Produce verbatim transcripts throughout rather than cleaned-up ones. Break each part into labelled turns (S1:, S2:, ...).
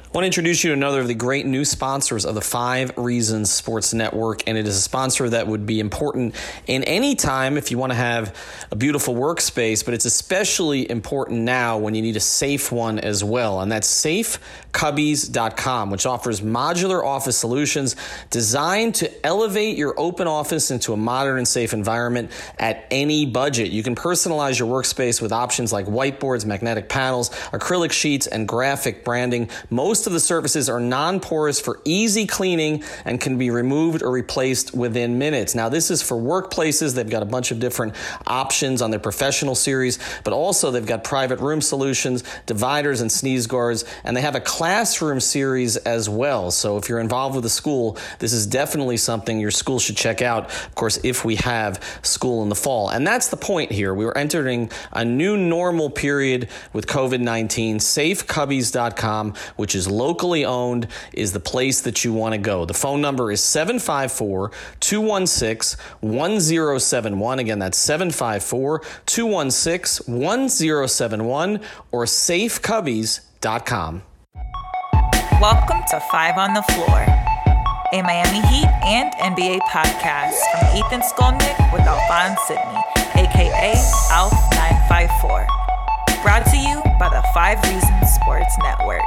S1: I want to introduce you to another of the great new sponsors of the Five Reasons Sports Network, and it is a sponsor that would be important in any time if you want to have a beautiful workspace, but it's especially important now when you need a safe one as well, and that's safe cubbies dot com, which offers modular office solutions designed to elevate your open office into a modern and safe environment at any budget. You can personalize your workspace with options like whiteboards, magnetic panels, acrylic sheets, and graphic branding. Most of the surfaces are non-porous for easy cleaning and can be removed or replaced within minutes. Now, this is for workplaces. They've got a bunch of different options on their professional series, but also they've got private room solutions, dividers and sneeze guards, and they have a classroom series as well. So if you're involved with a school, this is definitely something your school should check out, of course, if we have school in the fall. And that's the point here. We are entering a new normal period with covid nineteen. safe cubbies dot com, which is locally owned, is the place that you want to go. The phone number is seven five four, two one six, one zero seven one. Again, that's seven five four, two one six, one zero seven one or safe cubbies dot com.
S2: Welcome to Five on the Floor, a Miami Heat and N B A podcast from Ethan Skolnick with Alphonse Sidney, aka Alf nine five four. Brought to you by the Five Reasons Sports Network.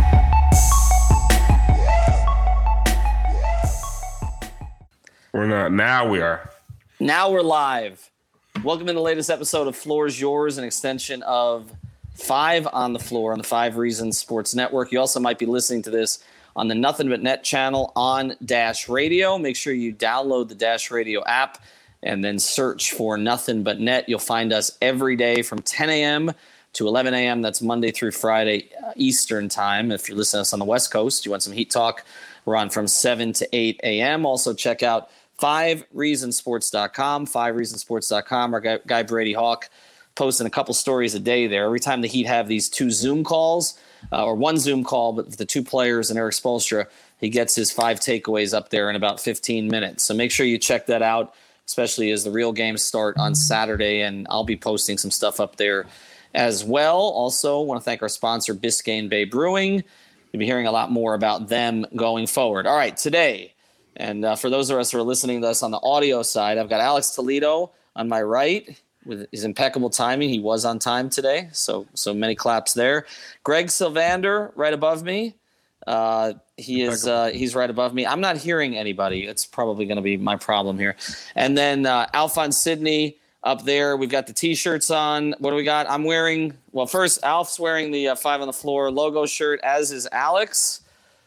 S3: We're not. Now we are.
S1: Now we're live. Welcome to the latest episode of Floor's Yours, an extension of Five on the Floor on the Five Reasons Sports Network. You also might be listening to this on the Nothing But Net channel on Dash Radio. Make sure you download the Dash Radio app and then search for Nothing But Net. You'll find us every day from ten a.m. to eleven a.m. That's Monday through Friday uh, Eastern time. If you're listening to us on the West Coast, you want some Heat talk, we're on from seven to eight a.m. Also check out five reasons sports dot com, five reasons sports dot com. Our guy, guy Brady Hawk posting a couple stories a day there. Every time the Heat have these two Zoom calls, uh, or one Zoom call, but with the two players and Eric Spoelstra, he gets his five takeaways up there in about fifteen minutes. So make sure you check that out, especially as the real games start on Saturday, and I'll be posting some stuff up there as well. Also, want to thank our sponsor, Biscayne Bay Brewing. You'll be hearing a lot more about them going forward. All right, today, and uh, for those of us who are listening to us on the audio side, I've got Alex Toledo on my right with his impeccable timing. He was on time today, so so many claps there. Greg Sylvander right above me. Uh, he is uh, he's right above me. I'm not hearing anybody. It's probably going to be my problem here. And then uh, Alphonse Sidney up there. We've got the T-shirts on. What do we got? I'm wearing, well, first, Alf's wearing the uh, Five on the Floor logo shirt, as is Alex.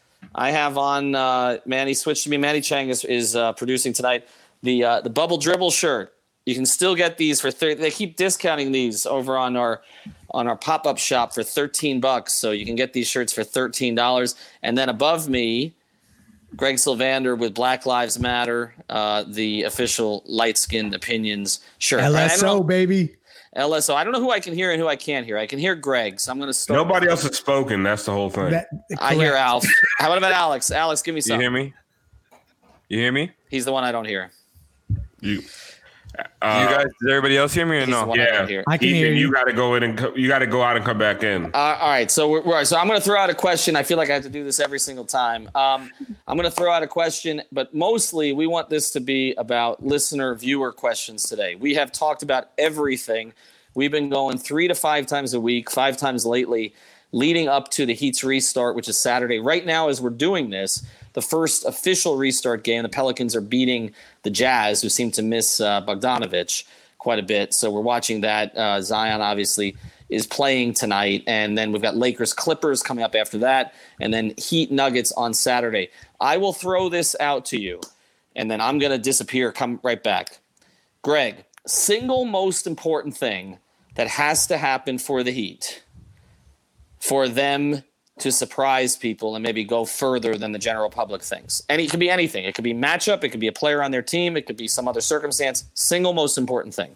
S1: I have on, uh, Manny switched to me. Manny Chang is, is uh, producing tonight, the uh, the Bubble Dribble shirt. You can still get these for thirty. They keep discounting these over on our on our pop-up shop for thirteen bucks. So you can get these shirts for thirteen dollars. And then above me, Greg Sylvander with Black Lives Matter, uh, the official Light Skinned Opinions shirt.
S4: L S O, baby.
S1: L S O. I don't know who I can hear and who I can't hear. I can hear Greg, so I'm going to start.
S3: Nobody else has spoken. That's the whole thing.
S4: That,
S1: I hear Alf. How about Alex? Alex, give me
S3: You
S1: something.
S3: hear me? You hear me?
S1: He's the one I don't hear.
S3: You.
S5: Uh, you guys, does everybody else hear me or
S1: He's the
S5: no?
S1: one I
S3: Yeah,
S1: don't hear.
S4: I can
S3: Ethan,
S4: hear you.
S3: you got to go in and co- you got to go out and come back in.
S1: Uh, all right, so we're, we're so I'm going to throw out a question. I feel like I have to do this every single time. Um, I'm going to throw out a question, but mostly we want this to be about listener viewer questions today. We have talked about everything. We've been going three to five times a week, five times lately, leading up to the Heat's restart, which is Saturday. Right now, as we're doing this, the first official restart game, the Pelicans are beating the Jazz, who seem to miss uh, Bogdanovich quite a bit. So we're watching that. Uh, Zion, obviously, is playing tonight. And then we've got Lakers Clippers coming up after that. And then Heat Nuggets on Saturday. I will throw this out to you, and then I'm going to disappear, come right back. Greg, single most important thing that has to happen for the Heat, for them to surprise people and maybe go further than the general public thinks. And it could be anything. It could be matchup. It could be a player on their team. It could be some other circumstance. Single most important thing.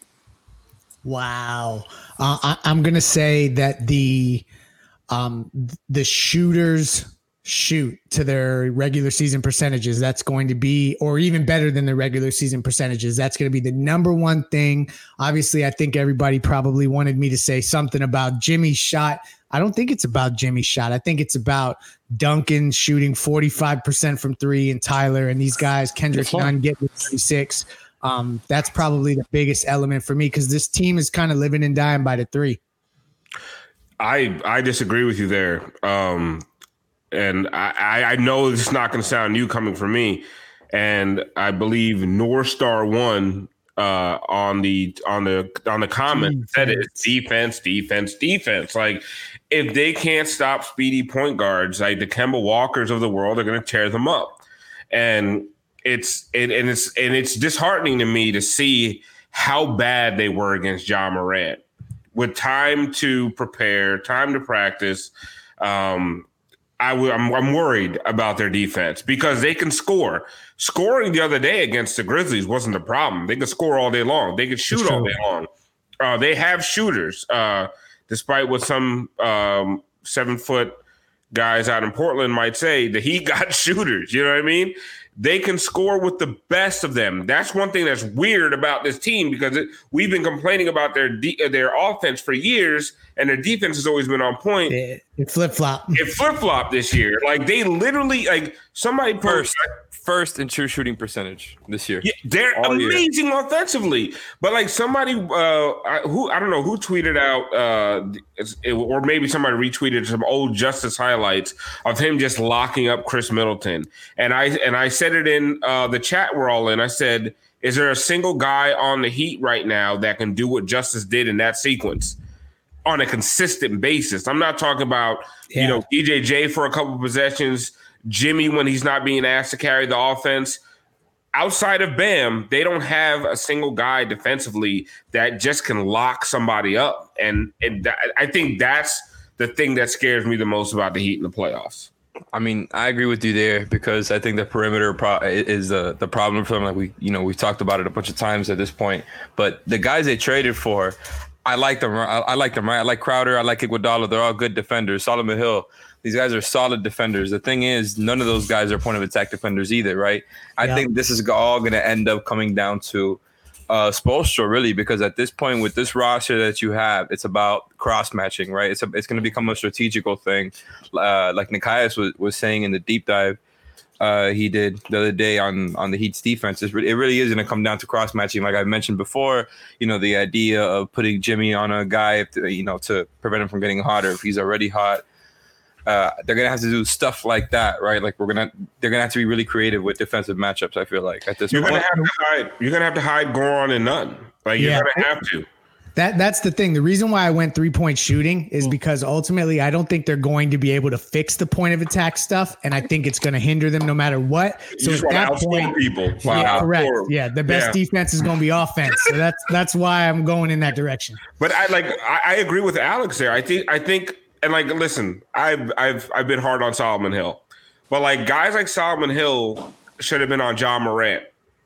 S4: Wow. Uh, I, I'm going to say that the um, the shooters shoot to their regular season percentages, that's going to be, or even better than the regular season percentages, that's going to be the number one thing. Obviously, I think everybody probably wanted me to say something about Jimmy's shot. I don't think it's about Jimmy's shot. I think it's about Duncan shooting forty-five percent from three and Tyler and these guys, Kendrick Nunn getting thirty-six. Um, that's probably the biggest element for me because this team is kind of living and dying by the three.
S3: I I disagree with you there. Um, And I, I know it's not going to sound new coming from me, and I believe North Star One uh, on the on the on the comment said it: defense, defense, defense. Like if they can't stop speedy point guards, like the Kemba Walkers of the world, they're going to tear them up. And it's it, and it's and it's disheartening to me to see how bad they were against Ja Morant with time to prepare, time to practice. Um, I w- I'm, I'm worried about their defense because they can score. Scoring the other day against the Grizzlies wasn't the problem. They could score all day long. They could shoot all day long. Uh, they have shooters, uh, despite what some um, seven-foot guys out in Portland might say, that he got shooters. You know what I mean? They can score with the best of them. That's one thing that's weird about this team because it, we've been complaining about their de- their offense for years, and their defense has always been on point.
S4: It, it flip-flopped.
S3: It flip-flopped this year. Like, they literally, like, somebody
S5: first, first in true shooting percentage this year.
S3: Yeah, they're All amazing year. offensively. But, like, somebody uh, who, I don't know, who tweeted out, uh, it, or maybe somebody retweeted some old Justice highlights of him just locking up Chris Middleton. And I and I said it in uh, the chat we're all in. I said, is there a single guy on the Heat right now that can do what Justice did in that sequence on a consistent basis? I'm not talking about, yeah. you know, D J J for a couple of possessions, Jimmy when he's not being asked to carry the offense. Outside of Bam, they don't have a single guy defensively that just can lock somebody up. And, and th- I think that's the thing that scares me the most about the Heat in the playoffs.
S5: I mean, I agree with you there because I think the perimeter pro- is the the problem for them. Like we, you know, we've talked about it a bunch of times at this point. But the guys they traded for, I like them. I, I like them, right? I like Crowder. I like Iguodala. They're all good defenders. Solomon Hill. These guys are solid defenders. The thing is, none of those guys are point of attack defenders either, right? I yeah. think this is all going to end up coming down to uh, Spoelstra, really, because at this point with this roster that you have, it's about cross matching, right? It's a, it's going to become a strategical thing, uh, like Nikias was, was saying in the deep dive uh, he did the other day on on the Heat's defense. It's re- it really is going to come down to cross matching, like I mentioned before. You know, the idea of putting Jimmy on a guy, if, you know, to prevent him from getting hotter if he's already hot. Uh, they're gonna have to do stuff like that, right? Like we're gonna, they're gonna have to be really creative with defensive matchups. I feel like at this
S3: you're
S5: point,
S3: gonna have to hide. You're gonna have to hide Goran and Nunn. Like you're yeah. gonna have to.
S4: That that's the thing. The reason why I went three point shooting is because ultimately I don't think they're going to be able to fix the point of attack stuff, and I think it's going to hinder them no matter what. So
S3: you
S4: at that point,
S3: people.
S4: Wow. Yeah, correct.
S3: Outscore.
S4: Yeah, the best yeah. defense is going to be offense. So that's that's why I'm going in that direction.
S3: But I like I, I agree with Alex there. I think I think. And like, listen, I've I've I've been hard on Solomon Hill, but like guys like Solomon Hill should have been on Ja Morant,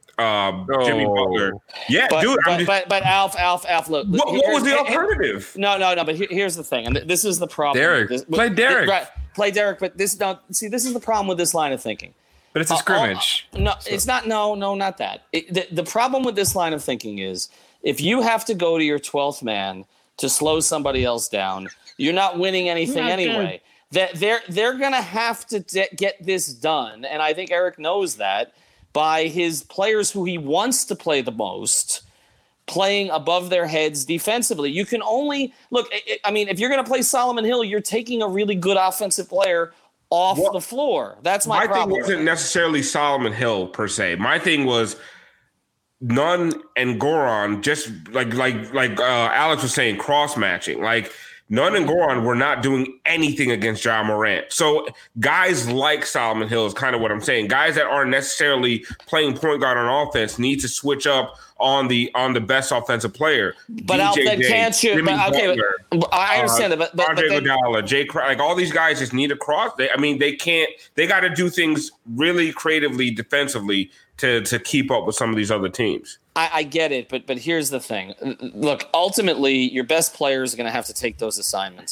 S3: um, oh. Jimmy Butler. Yeah,
S1: but,
S3: dude.
S1: But,
S3: just,
S1: but but Alf Alf Alf look.
S3: What, what was the alternative?
S1: No, no, no. But here, here's the thing, and this is the problem.
S5: Derek,
S1: this,
S5: play Derek.
S1: Right, play Derek. But this don't see. This is the problem with this line of thinking.
S5: But it's a scrimmage.
S1: Uh, uh, no, so. It's not. No, no, not that. It, the, the problem with this line of thinking is if you have to go to your twelfth man to slow somebody else down, you're not winning anything not anyway. That they're they're gonna have to de- get this done, and I think Eric knows that by his players who he wants to play the most, playing above their heads defensively. You can only look. I mean, if you're gonna play Solomon Hill, you're taking a really good offensive player off well, the floor. That's my,
S3: my
S1: problem.
S3: My thing wasn't necessarily Solomon Hill per se. My thing was Nunn and Goran, just like like like uh, Alex was saying, cross matching. Like Nunn and Goran were not doing anything against Ja Morant. So guys like Solomon Hill is kind of what I'm saying. Guys that aren't necessarily playing point guard on offense need to switch up on the on the best offensive player.
S1: But Al, then can't you? But, okay, Butler, I understand uh, that. But, but,
S3: Andre
S1: but
S3: Iguodala, Jay, like all these guys just need to cross. They, I mean, they can't. They got to do things really creatively, defensively to to keep up with some of these other teams.
S1: I, I get it, but but here's the thing. Look, ultimately, your best players are going to have to take those assignments.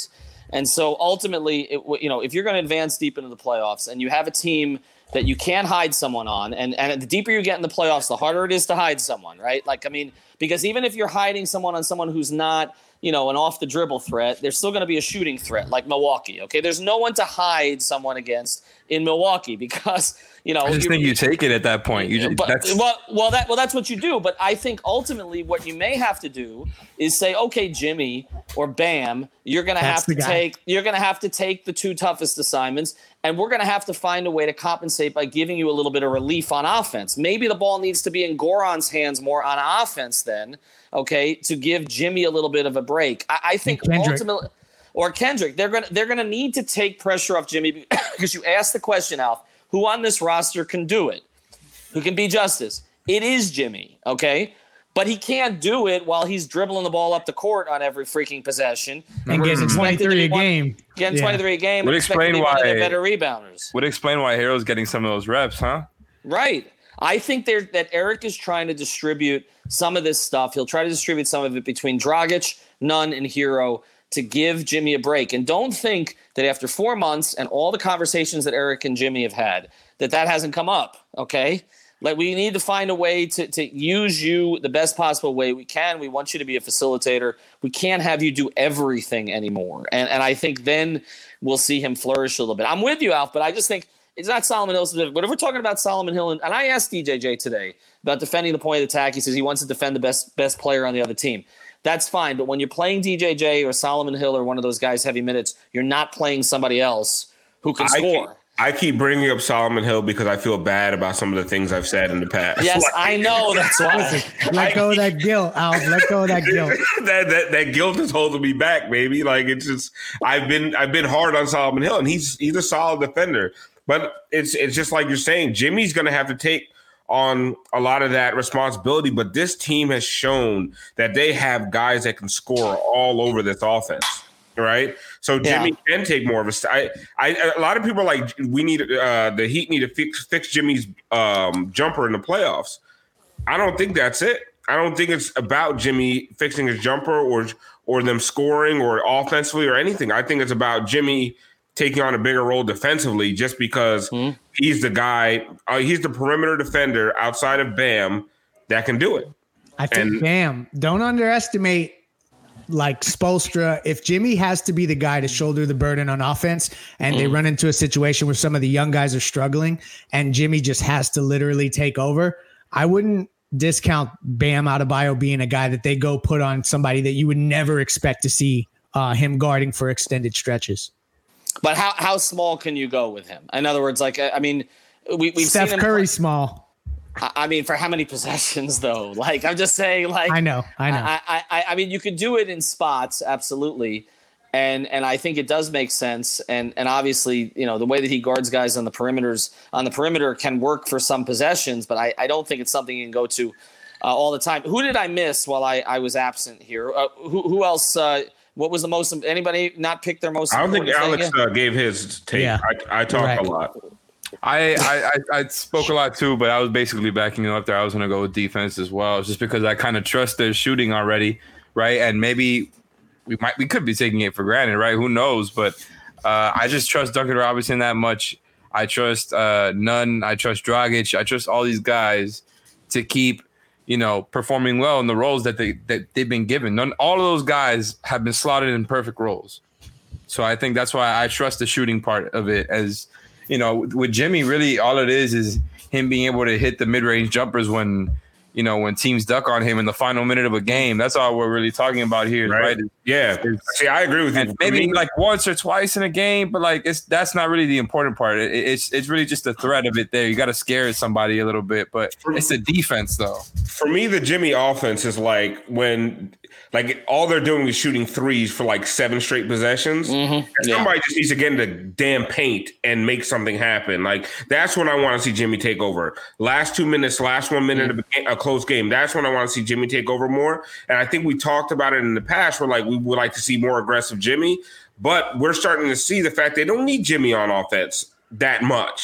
S1: And so ultimately, it, you know, if you're going to advance deep into the playoffs and you have a team that you can't hide someone on, and, and the deeper you get in the playoffs, the harder it is to hide someone, right? Like, I mean, because even if you're hiding someone on someone who's not, you know, an off the dribble threat, there's still going to be a shooting threat like Milwaukee. Okay. There's no one to hide someone against in Milwaukee because, you know,
S5: I just think you take it at that point. You just,
S1: but,
S5: that's
S1: well, well, that well, that's what you do. But I think ultimately, what you may have to do is say, okay, Jimmy or Bam, you're going to have to take you're going to have to take the two toughest assignments, and we're going to have to find a way to compensate by giving you a little bit of relief on offense. Maybe the ball needs to be in Goran's hands more on offense then, okay, to give Jimmy a little bit of a break. I, I think ultimately, or Kendrick, they're gonna they're gonna need to take pressure off Jimmy because you asked the question, Alf. Who on this roster can do it? Who can be Justice? It is Jimmy, okay? But he can't do it while he's dribbling the ball up the court on every freaking possession.
S4: And getting twenty-three a game.
S1: Getting twenty-three a game.
S5: Would explain why
S1: better rebounders.
S5: Would explain why Hero's getting some of those reps, huh?
S1: Right. I think there that Eric is trying to distribute some of this stuff. He'll try to distribute some of it between Dragic, Nunn, and Hero to give Jimmy a break. And don't think that after four months and all the conversations that Eric and Jimmy have had, that that hasn't come up, okay? Like, we need to find a way to, to use you the best possible way we can. We want you to be a facilitator. We can't have you do everything anymore. And and I think then we'll see him flourish a little bit. I'm with you, Alf, but I just think it's not Solomon Hill. But if we're talking about Solomon Hill, and, and I asked D J J today about defending the point of attack, he says he wants to defend the best best player on the other team. That's fine, but when you're playing D J J or Solomon Hill or one of those guys heavy minutes, you're not playing somebody else who can
S3: I
S1: score.
S3: Keep, I keep bringing up Solomon Hill because I feel bad about some of the things I've said in the past.
S1: Yes, like, I know. That's why.
S4: Let go of that guilt, Al. Let go of that guilt.
S3: that, that that guilt is holding me back, baby. Like, it's just I've been I've been hard on Solomon Hill, and he's he's a solid defender. But it's it's just like you're saying, Jimmy's going to have to take on a lot of that responsibility, but this team has shown that they have guys that can score all over this offense, right? So Jimmy yeah. can take more of a. I, I, a lot of people are like, we need uh, the Heat need to fix fix Jimmy's um, jumper in the playoffs. I don't think that's it. I don't think it's about Jimmy fixing his jumper or or them scoring or offensively or anything. I think it's about Jimmy taking on a bigger role defensively just because mm-hmm. he's the guy, uh, he's the perimeter defender outside of Bam that can do it.
S4: I think and, Bam, don't underestimate like Spoelstra. If Jimmy has to be the guy to shoulder the burden on offense and mm-hmm. they run into a situation where some of the young guys are struggling and Jimmy just has to literally take over, I wouldn't discount Bam Adebayo being a guy that they go put on somebody that you would never expect to see uh, him guarding for extended stretches.
S1: But how, how small can you go with him? In other words, like, I mean, we, we've
S4: Steph
S1: seen him
S4: Curry
S1: play.
S4: small.
S1: I mean, for how many possessions, though? Like, I'm just saying, like,
S4: I know, I know.
S1: I, I, I mean, you could do it in spots, absolutely. And and I think it does make sense. And and obviously, you know, the way that he guards guys on the perimeters on the perimeter can work for some possessions, but I, I don't think it's something you can go to uh, all the time. Who did I miss while I, I was absent here? Uh, who who else? Uh, What was the most? Anybody not pick their most?
S3: I don't think Alex uh, gave his take. Yeah. I, I talked right. a lot.
S5: I, I I spoke a lot too, but I was basically backing you up there. I was going to go with defense as well, just because I kind of trust their shooting already, right? And maybe we might we could be taking it for granted, right? Who knows? But uh, I just trust Duncan Robinson that much. I trust uh, Nunn. I trust Dragic. I trust all these guys to keep, you know, performing well in the roles that they that they've been given. None, all of those guys have been slotted in perfect roles. So I think that's why I trust the shooting part of it. As you know, with Jimmy, really all it is is him being able to hit the mid-range jumpers when, you know, when teams duck on him in the final minute of a game. That's all we're really talking about here, right? right?
S3: Yeah. See, I agree with you.
S5: Maybe like once or twice in a game, but like it's that's not really the important part. It, it's it's really just the threat of it there. You got to scare somebody a little bit, but it's the defense though.
S3: For me, the Jimmy offense is like when like all they're doing is shooting threes for like seven straight possessions. Mm-hmm. And somebody yeah. just needs to get in the damn paint and make something happen. Like that's when I want to see Jimmy take over. Last two minutes, last one minute mm-hmm. of a close game. That's when I want to see Jimmy take over more. And I think we talked about it in the past where like we would like to see more aggressive Jimmy, but we're starting to see the fact they don't need Jimmy on offense that much.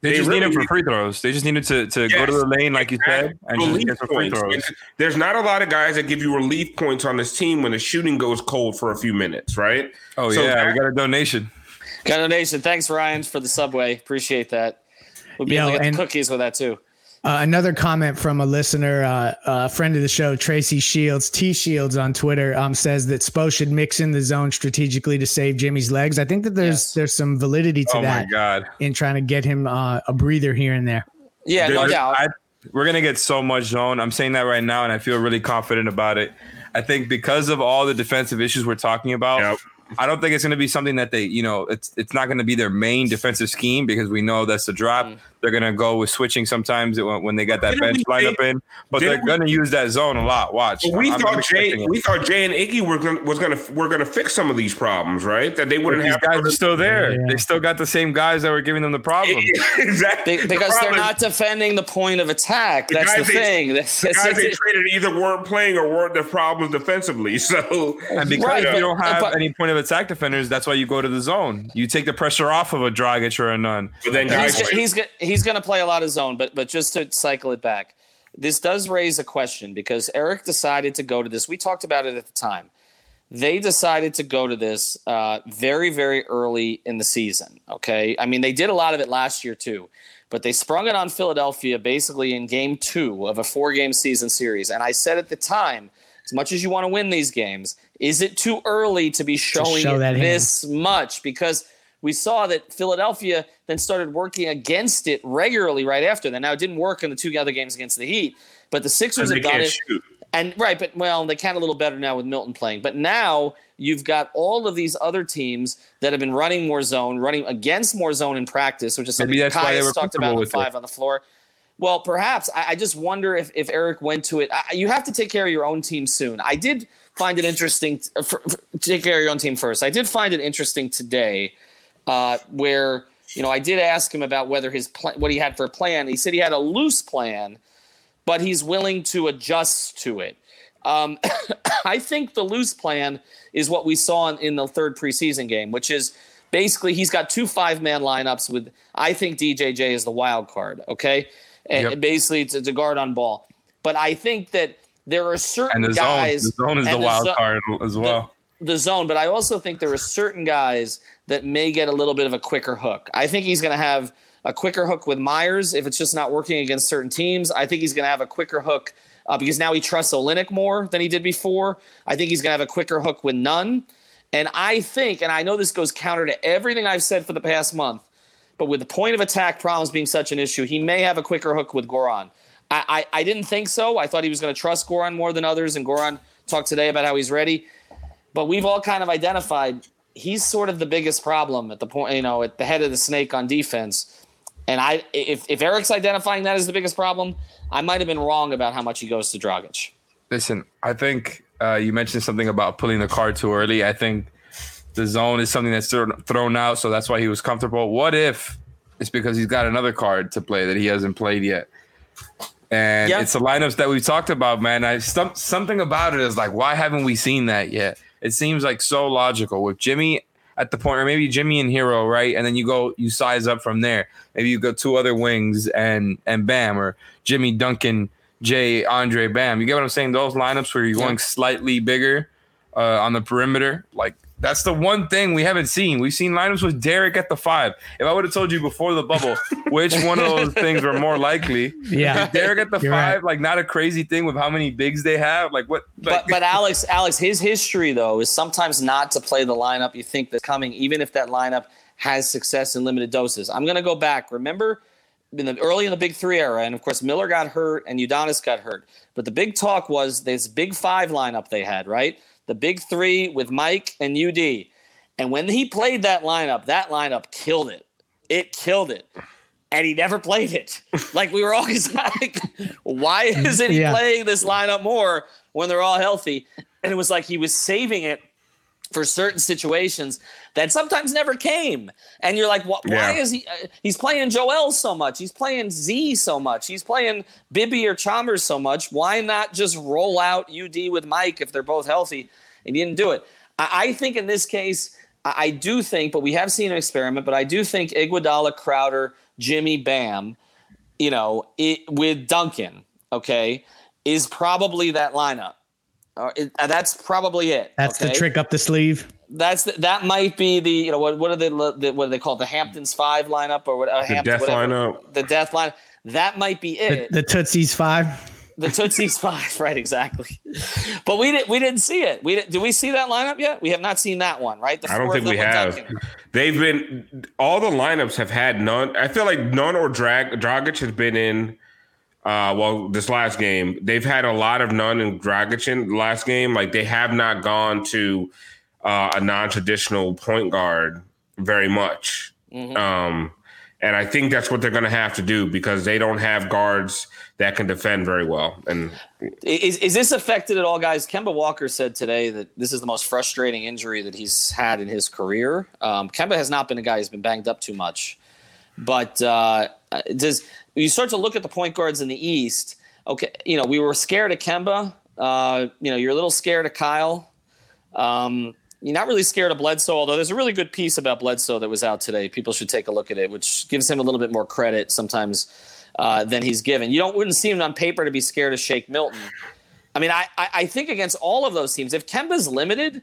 S5: They,
S3: They
S5: just
S3: really
S5: need him for
S3: need-
S5: free throws. They just needed to, to
S3: Yes.
S5: go to the lane, like you said, and just
S3: Relief
S5: get some free
S3: points.
S5: throws.
S3: There's not a lot of guys that give you relief points on this team when the shooting goes cold for a few minutes, right?
S5: Oh,
S3: So
S5: yeah.
S3: that-
S5: we got a donation.
S1: Got a donation. Thanks, Ryan, for the Subway. Appreciate that. We'll be
S4: Yo,
S1: able to get
S4: and-
S1: the cookies with that, too.
S4: Uh, another comment from a listener, uh, a friend of the show, Tracy Shields, T Shields on Twitter, um, says that Spo should mix in the zone strategically to save Jimmy's legs. I think that there's
S1: Yes.
S4: there's some validity to
S5: Oh,
S4: that
S5: my God.
S4: in trying to get him uh, a breather here and there.
S1: Yeah, no
S5: Dude,
S1: doubt.
S5: I, we're going to get so much zone. I'm saying that right now, and I feel really confident about it. I think because of all the defensive issues we're talking about,
S3: Yep.
S5: I don't think it's going to be something that they, you know, it's it's not going to be their main defensive scheme because we know that's the drop.
S1: Mm.
S5: They're going to go with switching sometimes when, when they got that
S3: Didn't
S5: bench
S3: we
S5: lineup
S3: say-
S5: in, but
S3: didn't
S5: they're
S3: we-
S5: going to use that zone a lot. Watch.
S3: we
S5: I'm- I'm
S3: thought Jay,
S5: expecting it.
S3: we thought Jay and Iggy were gonna, was gonna were gonna fix some of these problems, right? That they
S5: But
S3: wouldn't
S5: these
S3: have
S5: guys are still there.
S4: Yeah.
S5: They still got the same guys that were giving them the problem.
S3: exactly
S1: Be- because
S3: The
S1: they're
S3: problem
S1: not defending the point of attack.
S3: The
S1: That's the
S3: guys they-
S1: thing.
S3: is
S1: That's,
S3: the
S1: that's-
S3: guys they traded either weren't playing or weren't the problems defensively. So
S5: And because
S1: Right,
S5: you
S1: but-
S5: don't have
S1: but-
S5: any point of attack defenders, that's why you go to the zone. You take the pressure off of a Dragic or a Nunn.
S3: but then guys,
S1: he's, he's, go- he's going to play a lot of zone, but but just to cycle it back, this does raise a question because Eric decided to go to this. We talked about it at the time. They decided to go to this uh, very, very early in the season. Okay. I mean, they did a lot of it last year too, but they sprung it on Philadelphia basically in game two of a four game season series. And I said at the time, as much as you want to win these games, is it too early to be showing
S4: show
S1: it
S4: that hand.
S1: this much? Because we saw that Philadelphia then started working against it regularly right after that. Now, it didn't work in the two other games against the Heat, but the Sixers
S3: they
S1: have done
S3: can't
S1: it.
S3: shoot.
S1: And right, but well, they can a little better now with Milton playing. But now you've got all of these other teams that have been running more zone, running against more zone in practice, which is something
S5: Maybe that's why they
S1: Kai's
S5: were
S1: talked
S5: comfortable
S1: about on
S5: with
S1: five
S5: it.
S1: on the floor. Well, perhaps. I, I just wonder if, if Eric went to it. I, you have to take care of your own team soon. I did find it interesting. To, for, for, take care of your own team first. I did find it interesting today uh, where, you know, I did ask him about whether his pl- what he had for a plan. He said he had a loose plan, but he's willing to adjust to it. Um, I think the loose plan is what we saw in, in the third preseason game, which is basically he's got two five-man lineups with, I think D J J is the wild card, okay? And
S5: Yep.
S1: basically it's, it's a guard on ball. But I think that there are certain
S5: And the zone,
S1: guys.
S5: the zone is
S1: and
S5: the wild
S1: zo-
S5: card as well.
S1: the zone, but I also think there are certain guys that may get a little bit of a quicker hook. I think he's going to have a quicker hook with Myers if it's just not working against certain teams. I think he's going to have a quicker hook uh, because now he trusts Olynyk more than he did before. I think he's going to have a quicker hook with Nunn. And I think, and I know this goes counter to everything I've said for the past month, but with the point of attack problems being such an issue, he may have a quicker hook with Goran. I, I, I didn't think so. I thought he was going to trust Goran more than others, and Goran talked today about how he's ready. But we've all kind of identified he's sort of the biggest problem at the point, you know, at the head of the snake on defense. And I, if if Eric's identifying that as the biggest problem, I might have been wrong about how much he goes to Dragic.
S5: Listen, I think uh, you mentioned something about pulling the card too early. I think the zone is something that's thrown thrown out, so that's why he was comfortable. What if it's because he's got another card to play that he hasn't played yet? And
S1: Yeah.
S5: it's the lineups that we talked about, man. I some, something about it is like, why haven't we seen that yet? It seems like so logical with Jimmy at the point, or maybe Jimmy and Hero, right? And then you go, you size up from there. Maybe you go two other wings and and Bam, or Jimmy, Duncan, Jay, Andre, Bam. You get what I'm saying? Those lineups where you're going slightly bigger uh, on the perimeter, like that's the one thing we haven't seen. We've seen lineups with Derek at the five. If I would have told you before the bubble which one of those things were more likely,
S4: Yeah.
S5: Derek at the
S4: You're
S5: five,
S4: right.
S5: like not a crazy thing with how many bigs they have. Like what? Like,
S1: But but Alex, Alex, his history though is sometimes not to play the lineup you think that's coming, even if that lineup has success in limited doses. I'm going to go back. Remember, in the early in the Big Three era, and of course Miller got hurt and Udonis got hurt. But the big talk was this Big Five lineup they had, right? The Big Three with Mike and U D. And when he played that lineup, that lineup killed it. It killed it. And he never played it. Like we were always like, why isn't he
S4: Yeah.
S1: playing this lineup more when they're all healthy? And it was like he was saving it for certain situations that sometimes never came. And you're like, wh- why
S3: Yeah.
S1: is he? Uh, he's playing Joel so much. He's playing Z so much. He's playing Bibby or Chalmers so much. Why not just roll out U D with Mike if they're both healthy? And he didn't do it. I, I think in this case, I, I do think, but we have seen an experiment, but I do think Iguodala, Crowder, Jimmy, Bam, you know, it, with Duncan, okay, is probably that lineup. Uh, it, uh, that's probably it.
S4: That's
S1: okay?
S4: the trick up the sleeve.
S1: That's the, that might be the you know what what are they the, what do they call it? The Hamptons Five lineup or what? Uh,
S3: The
S1: Hamptons,
S3: death
S1: whatever.
S3: lineup.
S1: The death lineup. That might be it.
S4: The, the Tootsies Five.
S1: The Tootsies Five, right? Exactly. But we didn't we didn't see it. We did. Did we see that lineup yet? We have not seen that one, right? The
S3: I don't
S1: four
S3: think
S1: of
S3: we
S1: them with
S3: have.
S1: Duncan.
S3: They've been all the lineups have had none. I feel like none or Drag Dragic has been in. Uh, well, this last game, they've had a lot of none and Dragic in the last game. Like they have not gone to uh, a non-traditional point guard very much.
S1: Mm-hmm.
S3: Um, and I think that's what they're going to have to do because they don't have guards that can defend very well. And
S1: Is is this affected at all, guys? Kemba Walker said today that this is the most frustrating injury that he's had in his career. Um, Kemba has not been a guy who's been banged up too much, but uh, does you start to look at the point guards in the East? Okay, you know we were scared of Kemba. Uh, you know you're a little scared of Kyle. Um, you're not really scared of Bledsoe, although there's a really good piece about Bledsoe that was out today. People should take a look at it, which gives him a little bit more credit sometimes uh, than he's given. You don't wouldn't seem on paper to be scared of Shake Milton. I mean, I, I think against all of those teams, if Kemba's limited,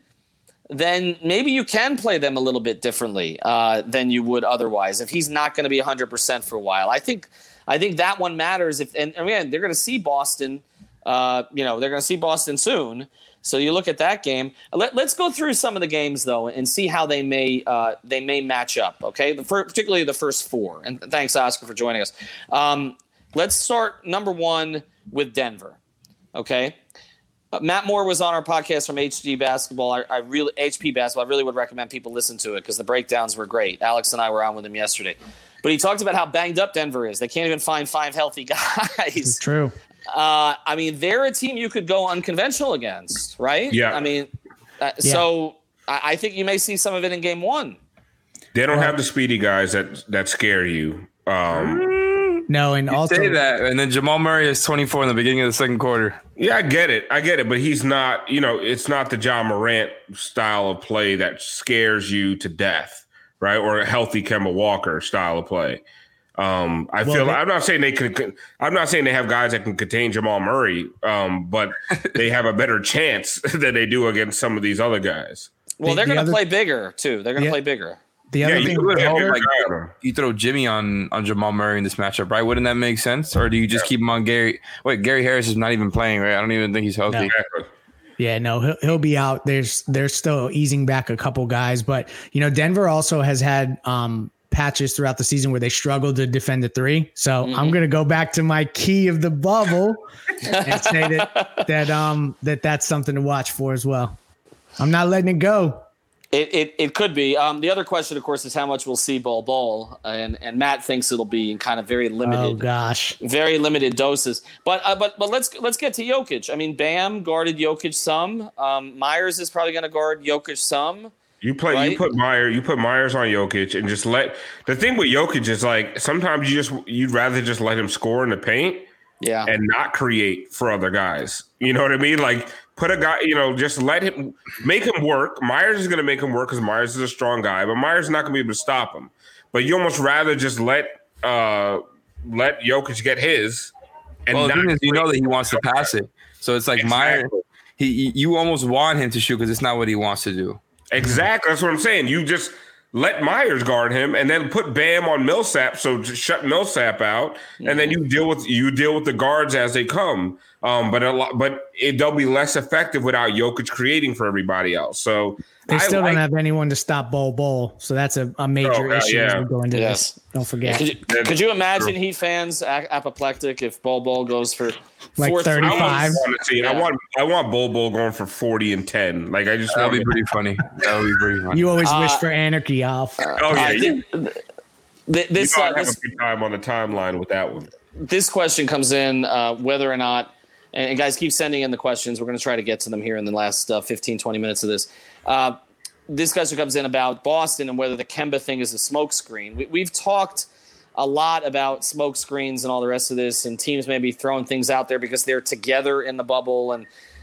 S1: then maybe you can play them a little bit differently uh, than you would otherwise if he's not going to be one hundred percent for a while. I think I think that one matters. If and again, they're going to see Boston. Uh, you know, they're going to see Boston soon. So you look at that game. Let, let's go through some of the games though and see how they may uh, they may match up. Okay, the first, particularly the first four. And thanks, Oscar, for joining us. Um, let's start number one with Denver. Okay. Uh, Matt Moore was on our podcast from H G Basketball. I, I really H P Basketball. I really would recommend people listen to it because the breakdowns were great. Alex and I were on with him yesterday, but he talked about how banged up Denver is. They can't even find five healthy guys.
S4: It's true.
S1: Uh, I mean, they're a team you could go unconventional against, right?
S3: Yeah.
S1: I mean, uh,
S4: Yeah.
S1: so I, I think you may see some of it in game one.
S3: they don't have the speedy guys that that scare you. Um,
S4: No, and also
S5: Say that, and then Jamal Murray is twenty-four in the beginning of the second quarter.
S3: Yeah, I get it. I get it. But he's not, you know, it's not the John Morant style of play that scares you to death, right? Or a healthy Kemba Walker style of play. Um, I
S4: Well,
S3: feel
S4: they-
S3: I'm not saying they can, I'm not saying they have guys that can contain Jamal Murray, um, but they have a better chance than they do against some of these other guys.
S1: Well,
S4: The-
S1: they're
S4: the
S1: going to
S4: other-
S1: play bigger, too. They're going to
S4: Yeah.
S1: play bigger.
S4: the other
S3: Yeah,
S4: thing
S3: you would hope
S4: Denver-
S3: like
S5: You throw Jimmy on on Jamal Murray in this matchup, right? Wouldn't that make sense? Or do you just keep him on Gary? Wait, Gary Harris is not even playing, right? I don't even think he's healthy.
S3: Exactly.
S4: Yeah, no, he'll, he'll be out. There's they're still easing back a couple guys, but you know, Denver also has had um, patches throughout the season where they struggled to defend the three. So
S1: Mm-hmm.
S4: I'm gonna go back to my key of the bubble and say that that um that that's something to watch for as well. I'm not letting it go.
S1: It, it it could be. Um, the other question, of course, is how much we'll see Bol Bol, and and Matt thinks it'll be in kind of very
S4: Oh
S1: limited,
S4: gosh.
S1: very limited doses. But uh, but but let's let's get to Jokic. I mean, Bam guarded Jokic some. Um, Myers is probably going to guard Jokic some.
S3: You play.
S1: Right?
S3: You put Meyer. You put Myers on Jokic, and just let the thing with Jokic is like sometimes you just you'd rather just let him score in the paint
S1: Yeah.
S3: and not create for other guys. You know what I mean? Like put a guy. You know, just let him make him work. Myers is going to make him work because Myers is a strong guy, but Myers is not going to be able to stop him. But you almost rather just let uh let Jokic get his. And
S5: Well, the
S3: not
S5: thing is, you know that he
S3: create
S5: wants to
S3: for
S5: pass it, so it's like
S3: Exactly.
S5: Meyer. He, you almost want him to shoot because it's not what he wants to do.
S3: Exactly. That's what I'm saying. You just let Myers guard him and then put Bam on Millsap. So just shut Millsap out. And then you deal with you deal with the guards as they come. Um, but a lot, but it, they'll be less effective without Jokic creating for everybody else. So
S4: They
S3: I
S4: still
S3: like,
S4: don't have anyone to stop Bol Bol, so that's a, a major
S3: Oh, uh,
S4: issue as
S3: yeah.
S4: we go into
S1: Yes.
S4: this. Don't forget.
S1: Could you, could you imagine Heat fans a- apoplectic if Bol Bol goes for
S4: Like
S1: four
S3: I
S1: threes?
S4: thirty-five.
S3: want to see it. I
S1: Yeah.
S3: want I want Bol Bol going for forty and ten. Like I just
S5: That
S3: want
S5: would be pretty funny. That would be pretty funny.
S4: You always wish
S1: Uh,
S4: for anarchy, Alf.
S3: Oh yeah,
S1: Uh,
S3: you,
S1: thi- th-
S3: you
S1: this, uh,
S3: gotta have
S1: this
S3: a good time on the timeline with that one.
S1: this question comes in uh, whether or not, and, and guys keep sending in the questions. We're going to try to get to them here in the last uh, fifteen, twenty minutes of this. Uh, this question comes in about Boston and whether the Kemba thing is a smokescreen. We, we've talked a lot about smoke screens and all the rest of this, and teams may be throwing things out there because they're together in the bubble. And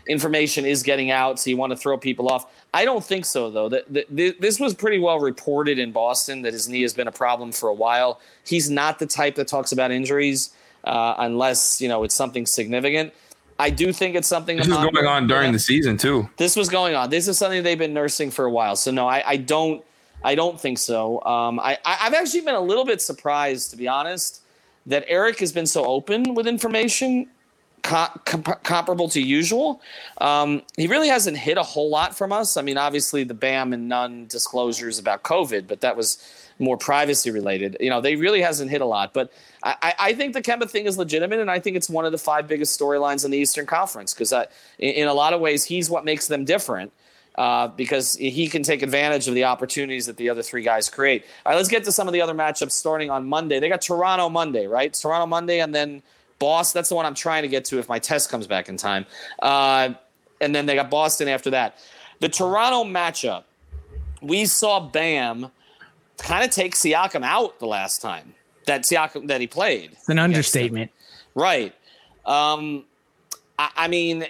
S1: information is getting out, so you want to throw people off. I don't think so, though. The, the, the, this was pretty well reported in Boston that his knee has been a problem for a while. He's not the type that talks about injuries uh, unless, you know, it's something significant. I do think it's something.
S5: This was going on during the season too.
S1: This was going on. This is something they've been nursing for a while. So no, I, I don't. I don't think so. Um, I, I've actually been a little bit surprised, to be honest, that Eric has been so open with information, co- comp- comparable to usual. Um, he really hasn't hid a whole lot from us. I mean, obviously the Bam and Nunn disclosures about COVID, but that was more privacy related. You know, they really hasn't hit a lot. But I, I think the Kemba thing is legitimate, and I think it's one of the five biggest storylines in the Eastern Conference because in, in a lot of ways he's what makes them different. Uh, because he can take advantage of the opportunities that the other three guys create. All right, let's get to some of the other matchups starting on Monday. They got Toronto Monday, right? Toronto Monday and then Boston. That's the one I'm trying to get to if my test comes back in time. Uh, and then they got Boston after that. The Toronto matchup, we saw Bam kind of take Siakam out the last time that Siakam that he played.
S4: It's an understatement.
S1: Right. Um I mean,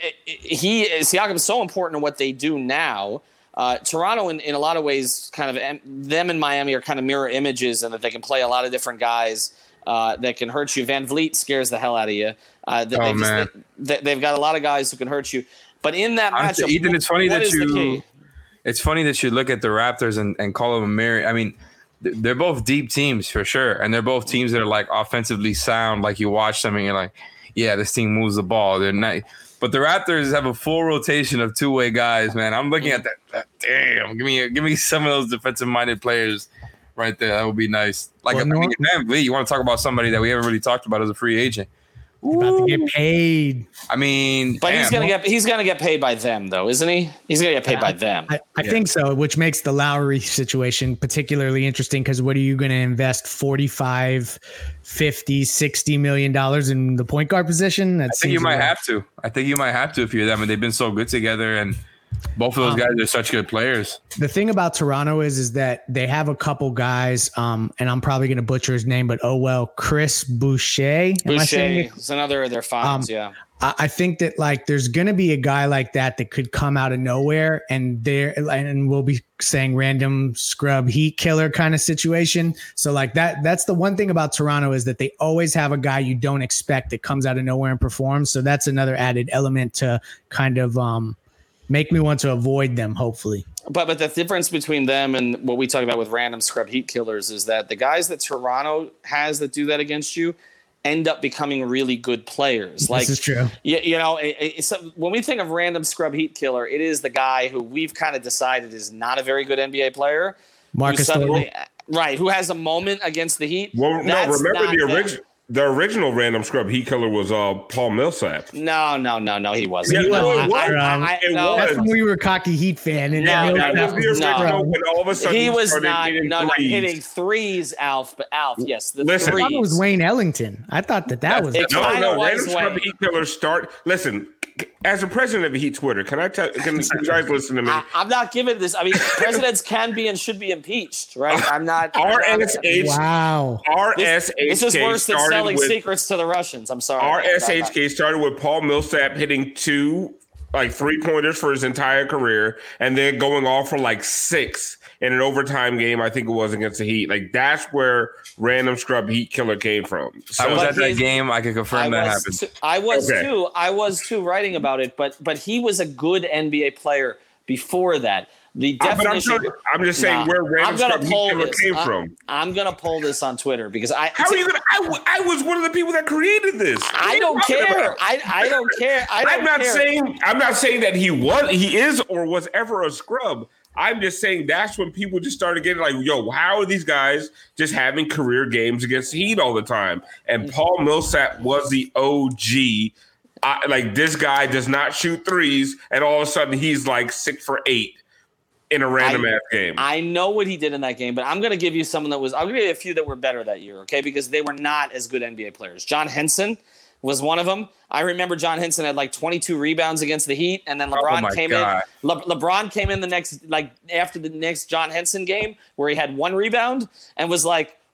S1: he Siakam is so important in what they do now. Uh, Toronto, in, in a lot of ways, kind of them and Miami are kind of mirror images, and that they can play a lot of different guys uh, that can hurt you. Van Vliet scares the hell out of you. Uh, they,
S5: oh
S1: they
S5: man,
S1: just, they, they've got a lot of guys who can hurt you. But in that
S5: Honestly,
S1: matchup,
S5: Ethan, it's funny
S1: what
S5: that
S1: is the
S5: you.
S1: key?
S5: It's funny that you look at the Raptors and, and call them a mirror. I mean, they're both deep teams for sure, and they're both teams that are like offensively sound. Like you watch them and you're like, yeah, this team moves the ball. They're not. But the Raptors have a full rotation of two-way guys, man. I'm looking at that. that damn, give me give me some of those defensive-minded players right there. That would be nice. Like, well, I mean, man, Lee, you want to talk about somebody that we haven't really talked about as a free agent?
S4: He's about to get paid.
S5: I mean,
S1: but
S5: damn.
S1: he's gonna get he's gonna get paid by them, though, isn't he? He's gonna get paid yeah, by them.
S4: I, I
S5: yeah.
S4: think so, which makes the Lowry situation particularly interesting because what are you going to invest forty-five, fifty, sixty million dollars in the point guard position? That
S5: I think you might have to. I think you might have to if you're them. And they've been so good together, and both of those um, guys are such good players.
S4: The thing about Toronto is, is that they have a couple guys, um, and I'm probably going to butcher his name, but oh well, Chris Boucher.
S1: Boucher is another of their finds, um, yeah.
S4: I think that like there's going to be a guy like that that could come out of nowhere and there and we'll be saying random scrub heat killer kind of situation. So like that that's the one thing about Toronto is that they always have a guy you don't expect that comes out of nowhere and performs. So that's another added element to kind of um, make me want to avoid them, hopefully.
S1: But but the difference between them and what we talk about with random scrub heat killers is that the guys that Toronto has that do that against you end up becoming really good players. Like,
S4: this is true.
S1: You, you know, it, it's, when we think of random scrub heat killer, it is the guy who we've kind of decided is not a very good N B A player.
S4: Marcus
S1: suddenly, right, who has a moment against the Heat.
S3: Well,
S1: That's
S3: no, remember the original.
S1: Them.
S3: The original random scrub heat killer was uh, Paul Millsap.
S1: No, no, no, no, he wasn't.
S3: Yeah,
S1: no,
S3: no, it was.
S1: I, I, I,
S3: it
S1: no.
S3: was.
S4: That's when we were a cocky Heat fan. And
S1: no,
S3: that
S1: no,
S3: was the original
S1: no.
S3: when all of a sudden
S1: he,
S3: he
S1: was
S3: started
S1: not
S3: hitting
S1: no, no,
S3: threes.
S1: hitting threes, Alf. But Alf, yes, the
S3: Listen,
S1: threes.
S4: I thought it was Wayne Ellington. I thought that that was.
S1: It
S3: no,
S1: kinda
S3: no,
S1: was
S3: random scrub
S1: Wayne.
S3: heat killer start. Listen, as a president of Heat Twitter, can I tell? Can you guys listen to me?
S1: I, I'm not giving this. I mean, presidents can be and should be impeached, right? I'm not.
S3: R S H.
S4: Wow.
S3: R S H K.
S1: This, this is worse than selling
S3: with,
S1: secrets to the Russians. I'm sorry.
S3: R S H K started with Paul Millsap hitting two, like three pointers for his entire career, and then going off for like six in an overtime game. I think it was against the Heat. Like that's where random scrub heat killer came from. So,
S5: I was
S1: But
S5: at that
S1: his-
S5: game. I can confirm
S1: I
S5: that
S1: was
S5: happened.
S1: too, I was
S3: Okay.
S1: too. I was too writing about it, but but he was a good N B A player before that. The
S3: Uh, but I'm,
S1: definition.
S3: sure, I'm just saying
S1: Nah,
S3: where
S1: I'm
S3: random
S1: gonna
S3: scrub heat
S1: pull
S3: killer
S1: this.
S3: came
S1: I-
S3: from.
S1: I'm gonna pull this on Twitter because I.
S3: How are you gonna? I, w- I was one of the people that created this. What are
S1: I
S3: you
S1: don't
S3: talking
S1: care.
S3: about?
S1: I, I don't care. I don't
S3: I'm not
S1: care.
S3: saying I'm not saying that he was he is or was ever a scrub. I'm just saying that's when people just started getting like, yo, how are these guys just having career games against the Heat all the time? And Paul Millsap was the O G. I, like this guy does not shoot threes, and all of a sudden he's like six for eight in a random
S1: I,
S3: ass game.
S1: I know what he did in that game, but I'm going to give you someone that was. I'll give you a few that were better that year, okay? Because they were not as good N B A players. John Henson was one of them. I remember John Henson had like twenty-two rebounds against the Heat, and then LeBron
S5: Oh my
S1: came
S5: God.
S1: in. Le- LeBron came in the next, like after the next John Henson game, where he had one rebound and was like,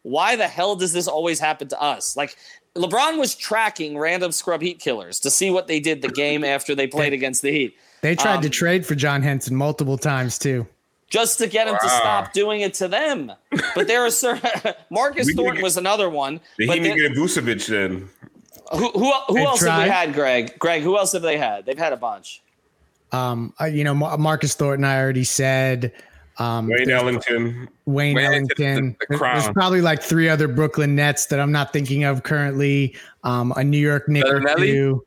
S1: why the hell does this always happen to us? Like, LeBron was tracking random scrub Heat killers to see what they did the game after they played against the Heat.
S4: They tried um, to trade for John Henson multiple times too,
S1: just to get him wow. to stop doing it to them. But there are certain Marcus Thornton get, was another one.
S3: They
S1: but
S3: didn't get Vucevic then.
S1: Who who, who else tried. have they had, Greg? Greg, who else have they had? They've had a bunch.
S4: Um, you know, Marcus Thornton, I already said. Um,
S3: Wayne Ellington.
S4: Wayne, Wayne Ellington. The, the there's probably like three other Brooklyn Nets that I'm not thinking of currently. Um, a New York Knicks or two.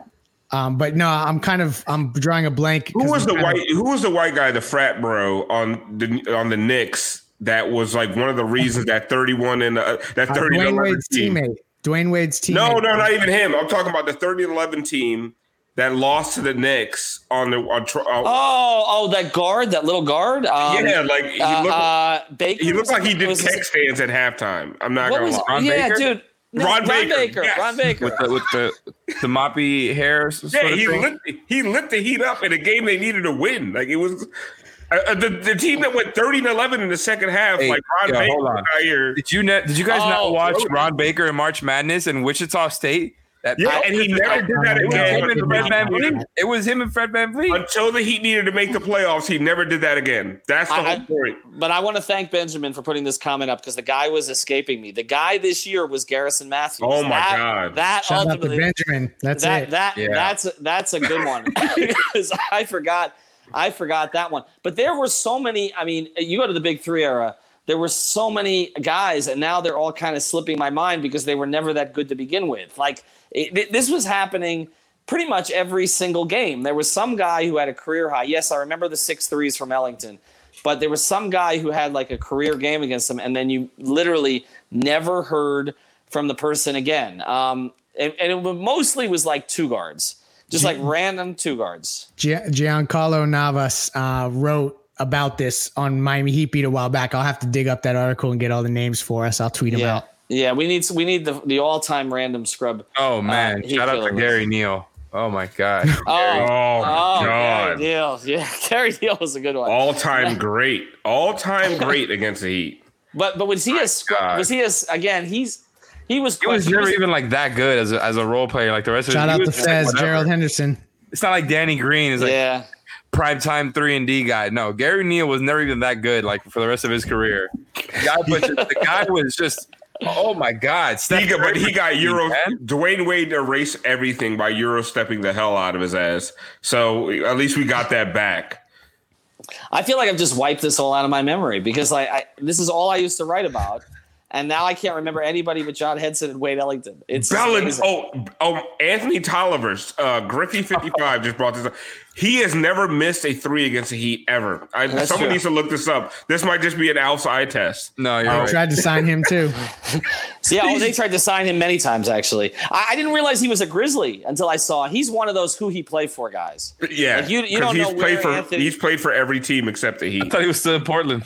S4: Um, but no, I'm kind of I'm drawing a blank.
S3: Who was
S4: I'm
S3: the white?
S4: Of,
S3: who was the white guy, the frat bro on the on the Knicks? That was like one of the reasons that thirty-one and uh, that thirty
S4: uh,
S3: and eleven
S4: Wade's
S3: team.
S4: teammate. Dwayne Wade's teammate.
S3: No, no, not even him. I'm talking about the thirty and eleven team that lost to the Knicks on the. On, uh,
S1: oh, oh, that guard, that little guard. Um,
S3: yeah, like he
S1: uh,
S3: looked.
S1: Uh, Baker.
S3: He looked like he did keg stands at halftime. I'm not
S1: what
S3: gonna
S1: was,
S3: lie.
S1: Yeah,
S5: Baker?
S1: dude. No,
S3: Ron,
S1: Ron
S3: Baker,
S1: Baker.
S3: yes.
S1: Ron Baker.
S5: With the with the, the moppy hair. Sort
S3: yeah,
S5: of
S3: he
S5: thing.
S3: lit he lit the Heat up in a game they needed to win. Like it was uh, the the team that went thirty and eleven in the second half.
S5: Hey,
S3: like Ron
S5: yo,
S3: Baker
S5: hold on.
S3: here.
S5: Did you ne- Did you guys
S1: Oh,
S5: not watch
S3: bro.
S5: Ron Baker in March Madness in Wichita State? That
S3: Yeah, and he never did that
S5: it was
S3: again.
S5: him and Fred VanVleet. It was him and Fred VanVleet.
S3: Until the Heat needed to make the playoffs, he never did that again. That's the
S1: I,
S3: whole point.
S1: But I want to thank Benjamin for putting this comment up because the guy was escaping me. The guy this year was Garrison Matthews.
S3: Oh my
S1: that,
S3: God!
S1: That
S4: Shout
S1: ultimately,
S4: out to Benjamin. That's
S1: that,
S4: it.
S1: That
S5: Yeah.
S1: that's that's a good one because I forgot I forgot that one. But there were so many. I mean, you go to the Big Three era. There were so many guys, and now they're all kind of slipping my mind because they were never that good to begin with. Like. It, this was happening pretty much every single game. There was some guy who had a career high. Yes, I remember the six threes from Ellington, but there was some guy who had like a career game against him, and then you literally never heard from the person again. Um, and, and it mostly was like two guards, just like random two guards.
S4: Giancarlo Navas uh, wrote about this on Miami Heat Beat a while back. I'll have to dig up that article and get all the names for us. I'll tweet them
S1: Yeah.
S4: out.
S1: Yeah, we need we need the the all time random scrub.
S5: Oh man!
S1: Uh,
S5: Shout out to Gary Neal. Oh my God!
S1: Oh,
S3: Oh,
S1: oh
S3: God!
S1: Gary Neal. Yeah, Gary Neal was a good one.
S3: All time great, all time great against the Heat.
S1: But but was he a scrub?
S3: God.
S1: Was he a again? He's he was.
S5: He was
S1: he
S5: never
S1: was-
S5: even like that good as a, as a role player. Like the rest of
S4: Shout
S5: he
S4: out to
S5: was just,
S4: Fez,
S5: like, whatever.
S4: Gerald Henderson.
S5: It's not like Danny Green is like
S1: Yeah.
S5: prime time three and D guy. No, Gary Neal was never even that good. Like for the rest of his career, the guy, but the guy was just. Oh my God!
S3: He got, but he got Euro.
S5: Man.
S3: Dwayne Wade erased everything by Euro stepping the hell out of his ass. So at least we got that back.
S1: I feel like I've just wiped this all out of my memory because like I, this is all I used to write about, and now I can't remember anybody but John Henson and Wade Ellington. It's
S3: Bellin,
S1: amazing.
S3: oh, oh, Anthony Tolliver's uh, Griffey fifty-five just brought this up. He has never missed a three against the Heat ever. I,
S1: That's
S3: someone
S1: true.
S3: needs to look this up. This might just be an outside test.
S5: No, you're
S4: I
S5: right.
S4: tried to sign him too.
S1: So, yeah, oh, they tried to sign him many times. Actually, I, I didn't realize he was a Grizzly until I saw he's one of those who he played for guys.
S3: Yeah,
S1: Like, you- you
S3: 'cause
S1: don't
S3: he's
S1: know
S3: played
S1: where
S3: for
S1: Anthony-
S3: he's played for every team except the
S5: I
S3: Heat.
S5: thought he was still in Portland.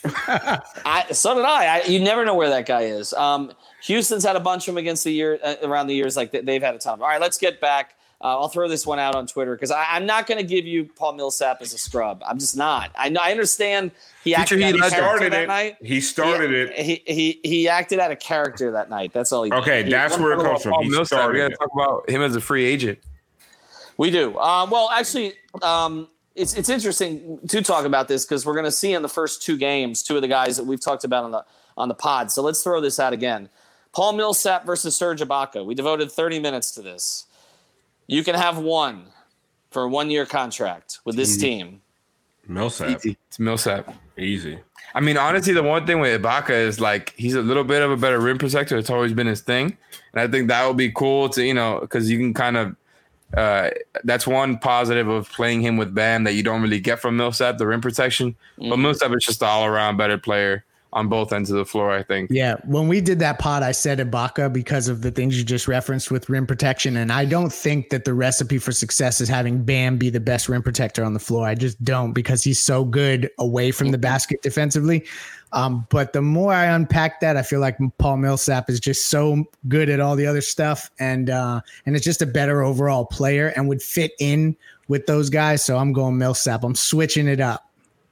S1: I, so did I. I. You never know where that guy is. Um, Houston's had a bunch of them against the year uh, around the years. Like they, they've had a ton of them. All right, let's get back. Uh, I'll throw this one out on Twitter because I'm not going to give you Paul Millsap as a scrub. I'm just not. I know. I understand he
S5: Future
S1: acted
S5: Heat
S1: out of
S5: legend.
S1: character
S3: Started
S1: that
S3: it.
S1: night.
S3: He started
S1: he,
S3: it.
S1: He, he he acted out of character that night. That's all he did.
S3: Okay,
S1: He-
S3: that's where it comes from.
S5: Paul
S3: He
S5: Millsap. We
S3: started
S5: got to
S3: it.
S5: talk about him as a free agent.
S1: We do. Uh, well, actually, um, it's it's interesting to talk about this because we're going to see in the first two games two of the guys that we've talked about on the on the pod. So let's throw this out again. Paul Millsap versus Serge Ibaka. We devoted thirty minutes to this. You can have one for a one-year contract with this team.
S3: Millsap,
S5: Easy. It's Millsap.
S3: easy.
S5: I mean, honestly, the one thing with Ibaka is like he's a little bit of a better rim protector. It's always been his thing, and I think that would be cool to you know because you can kind of uh, that's one positive of playing him with Bam that you don't really get from Millsap, the rim protection.
S1: Mm.
S5: But Millsap is just an all-around better player on both ends of the floor, I think.
S4: Yeah, when we did that pod, I said Ibaka because of the things you just referenced with rim protection, and I don't think that the recipe for success is having Bam be the best rim protector on the floor. I just don't because he's so good away from the basket defensively. Um, but the more I unpack that, I feel like Paul Millsap is just so good at all the other stuff, and uh, and it's just a better overall player and would fit in with those guys. So I'm going Millsap. I'm switching it up.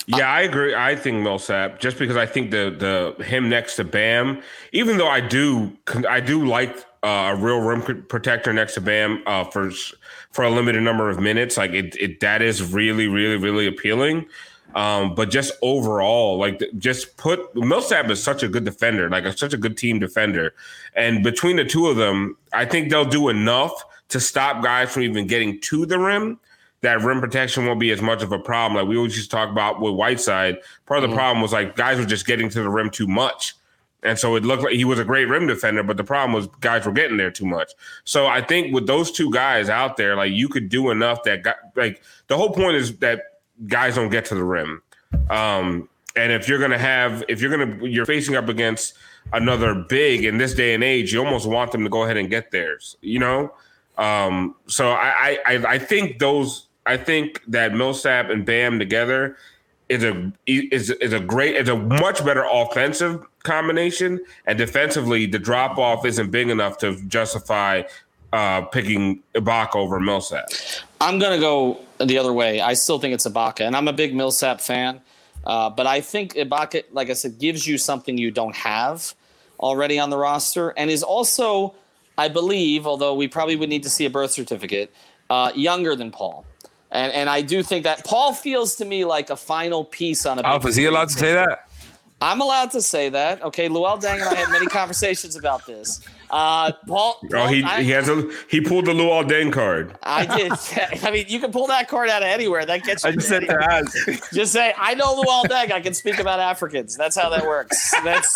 S3: Yeah, I agree. I think Millsap, just because I think the the him next to Bam, even though I do I do like uh, a real rim protector next to Bam uh, for for a limited number of minutes, like it, it that is really really really appealing. Um, but just overall, like just put Millsap is such a good defender, like a, such a good team defender, and between the two of them, I think they'll do enough to stop guys from even getting to the rim. That rim protection won't be as much of a problem. Like we always used to talk about with Whiteside, part of the mm-hmm. problem was like guys were just getting to the rim too much. And so it looked like he was a great rim defender, but the problem was guys were getting there too much. So I think with those two guys out there, like you could do enough that got, like the whole point is that guys don't get to the rim. Um, and if you're going to have, if you're going to, you're facing up against another big in this day and age, you almost want them to go ahead and get theirs, you know? Um, so I, I, I think those, I think that Millsap and Bam together is a is is a great, it's a much better offensive combination, and defensively the drop off isn't big enough to justify uh, picking Ibaka over Millsap.
S1: I'm gonna go the other way. I still think it's Ibaka, and I'm a big Millsap fan, uh, but I think Ibaka, like I said, gives you something you don't have already on the roster, and is also, I believe, although we probably would need to see a birth certificate, uh, younger than Paul. And and I do think that Paul feels to me like a final piece on a.
S5: Alf, is he allowed to say that?
S1: I'm allowed to say that. Okay, Luol Deng and I had many conversations about this. Uh, Paul, Paul.
S3: Oh, he
S1: I,
S3: he has a he pulled the Luol Deng card.
S1: I did. I mean, you can pull that card out of anywhere. That gets you.
S5: I just said to ask.
S1: Just say, I know Luol Deng. I can speak about Africans. That's how that works. That's.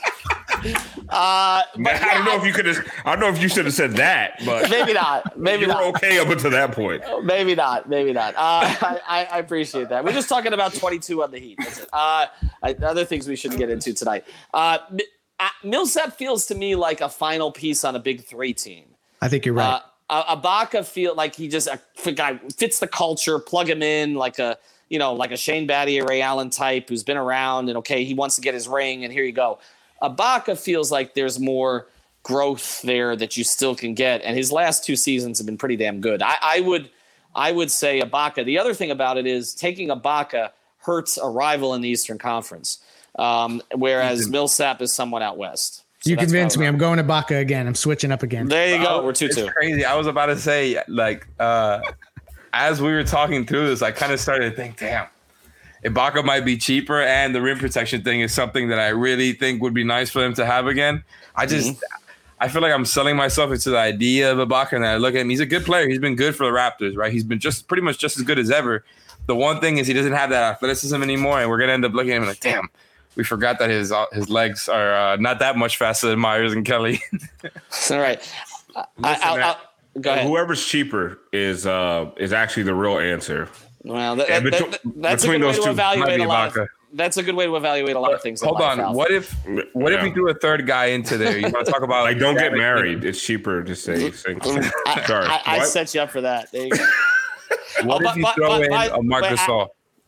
S1: Uh, but
S3: I don't know if you could have. I don't know if you should have said that, but
S1: maybe not. Maybe
S3: you
S1: not.
S3: were okay up until that point.
S1: Maybe not. Maybe not. Uh, I, I appreciate that. We're just talking about twenty-two on the Heat. That's it. Uh, I, other things we shouldn't get into tonight. Uh, Millsap feels to me like a final piece on a big three team.
S4: I think you're right.
S1: Uh, Ibaka feel like he just a guy fits the culture. Plug him in like a you know like a Shane Battier, Ray Allen type who's been around and okay, he wants to get his ring and here you go. Ibaka feels like there's more growth there that you still can get, and his last two seasons have been pretty damn good. I, I would, I would say Ibaka. The other thing about it is taking Ibaka hurts a rival in the Eastern Conference, um, whereas Millsap is somewhat out west. So
S4: you convinced me. I'm going Ibaka again. I'm switching up again.
S1: There you go.
S5: Oh,
S1: We're two two.
S5: Crazy. I was about to say, like, uh, as we were talking through this, I kind of started to think, damn. Ibaka might be cheaper, and the rim protection thing is something that I really think would be nice for them to have again. I just, mm-hmm. I feel like I'm selling myself into the idea of Ibaka, and I look at him. He's a good player. He's been good for the Raptors, right? He's been just pretty much just as good as ever. The one thing is he doesn't have that athleticism anymore, and we're gonna end up looking at him like, damn, we forgot that his uh, his legs are uh, not that much faster than Myers and Kelly.
S1: All right, I, I'll, I'll, go ahead.
S3: Whoever's cheaper is uh, is actually the real answer.
S1: Well, that, that, between, that, that's a good way to evaluate a lot. Of, that's a good way to evaluate a lot of things.
S5: Hold on. What if what yeah. if we do a third guy into there? You want to talk about
S3: like don't get married? It's cheaper to say. Sorry,
S1: I, I, I set you up for that. There you go.
S5: What oh, if you but, throw but, in but, a Marc Gasol?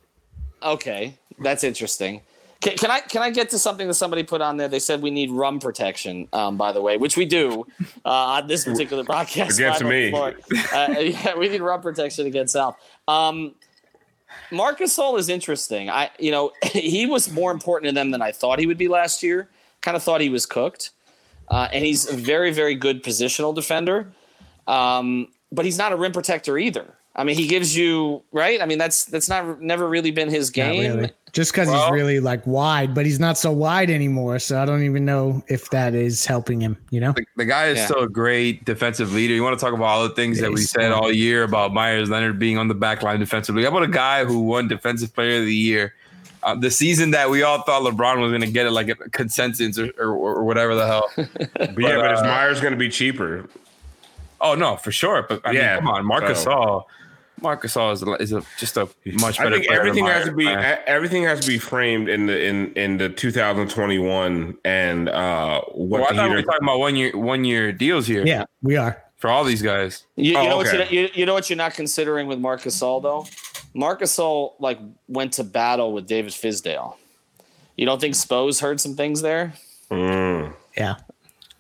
S1: Okay, that's interesting. Can, can I can I get to something that somebody put on there? They said we need rum protection, um, by the way, which we do uh, on this particular broadcast.
S3: Against me.
S1: Uh, yeah, we need rum protection against South. Um, Marc Gasol is interesting. I, you know, he was more important to them than I thought he would be last year. Kind of thought he was cooked, uh, and he's a very, very good positional defender. Um, but he's not a rim protector either. I mean, he gives you right. I mean, that's that's not never really been his game.
S4: Really. Just because well, he's really like wide, but he's not so wide anymore. So I don't even know if that is helping him. You know,
S5: the, the guy is yeah. still a great defensive leader. You want to talk about all the things yeah, that we said all year about Myers Leonard being on the back line defensively. How about a guy who won Defensive Player of the Year, uh, the season that we all thought LeBron was going to get it, like a consensus or, or, or whatever the hell.
S3: but, but yeah, but uh, is Myers going to be cheaper?
S5: Oh no, for sure. But I yeah, mean, come on, Marc Gasol. So. Marc Gasol is, a, is a, just a much better
S3: I think
S5: player.
S3: Everything
S5: has
S3: to be man. everything has to be framed in the in, in the two thousand twenty-one and uh, what
S5: well, I
S3: the
S5: thought we were talking about one year one year deals here.
S4: Yeah, we are
S5: for all these guys.
S1: You, you
S3: oh,
S1: know
S3: okay.
S1: what you, you know what you're not considering with Marc Gasol though. Marc Gasol like went to battle with David Fizdale. You don't think Spo's heard some things there?
S3: Mm.
S4: Yeah.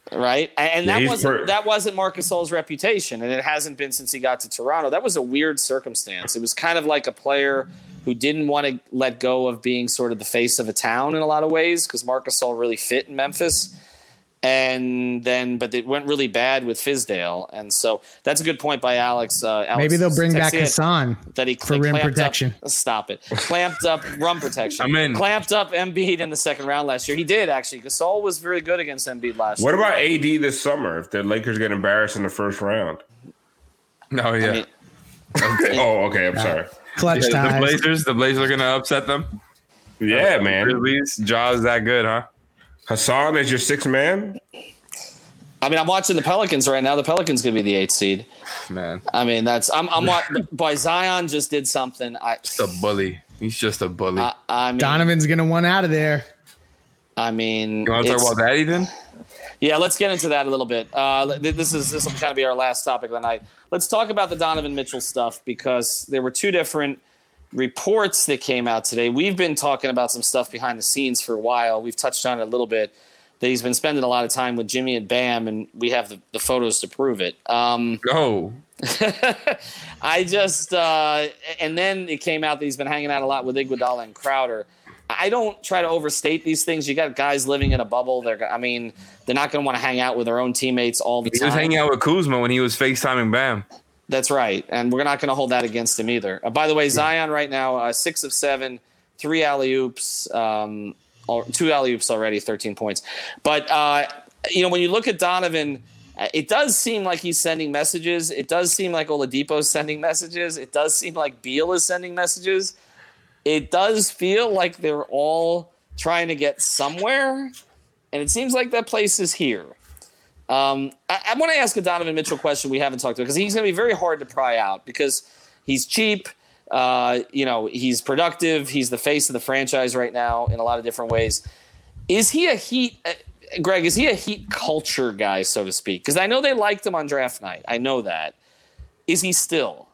S1: Right, and
S3: Yeah,
S1: that
S3: he's
S1: wasn't
S3: per-
S1: that wasn't Marc Gasol's reputation, and it hasn't been since he got to Toronto. That was a weird circumstance. It was kind of like a player who didn't want to let go of being sort of the face of a town in a lot of ways because Marc Gasol really fit in Memphis. And then, but it went really bad with Fizdale, and so that's a good point by Alex. Uh, Alex
S4: Maybe they'll bring back
S1: Texier,
S4: Hassan
S1: that he
S4: for
S1: they
S4: rim
S1: clamped
S4: protection.
S1: Up, stop it! Clamped up rum protection.
S5: I'm in.
S1: Clamped up Embiid in the second round last year. He did actually. Gasol was very good against Embiid last
S3: What
S1: year.
S3: about A D this summer if the Lakers get embarrassed in the first round?
S5: No, yeah.
S1: I mean,
S3: Okay. Oh, okay. I'm sorry.
S4: Clutch
S5: Yeah, the
S4: ties.
S5: Blazers, the Blazers are gonna upset them.
S3: Yeah, man.
S5: Grizzlies, Jaws that good, huh?
S3: Hassan is your sixth man.
S1: I mean, I'm watching the Pelicans right now. The Pelicans going to be the eighth seed.
S5: Man,
S1: I mean, that's I'm. I'm watching. Boy, Zion just did something. I.
S5: just a bully. He's just a bully.
S1: I, I mean,
S4: Donovan's gonna want out of there.
S1: I mean,
S5: you want to talk
S1: it's-
S5: about that, Ethan?
S1: Yeah, let's get into that a little bit. Uh, this is this will kind of be our last topic of the night. Let's talk about the Donovan Mitchell stuff because there were two different reports that came out today. We've been talking about some stuff behind the scenes for a while. We've touched on it a little bit. That he's been spending a lot of time with Jimmy and Bam, and we have the, the photos to prove it. Um,
S5: Go.
S1: I just uh, and then it came out that he's been hanging out a lot with Iguodala and Crowder. I don't try to overstate these things. You got guys living in a bubble. They're, I mean, they're not going to want to hang out with their own teammates all the
S5: He
S1: time.
S5: was hanging out with Kuzma when he was FaceTiming Bam.
S1: That's right, and we're not going to hold that against him either. Uh, by the way, Zion right now, uh, six of seven, three alley oops, um, or two alley oops already, thirteen points. But uh, you know, when you look at Donovan, uh, it does seem like he's sending messages. It does seem like Oladipo's sending messages. It does seem like Beal is sending messages. It does feel like they're all trying to get somewhere, and it seems like that place is here. Um, I, I want to ask a Donovan Mitchell question we haven't talked about because he's going to be very hard to pry out because he's cheap. Uh, you know, he's productive. He's the face of the franchise right now in a lot of different ways. Is he a Heat, uh, Greg, is he a Heat culture guy, so to speak? Because I know they liked him on draft night. I know that. Is he still?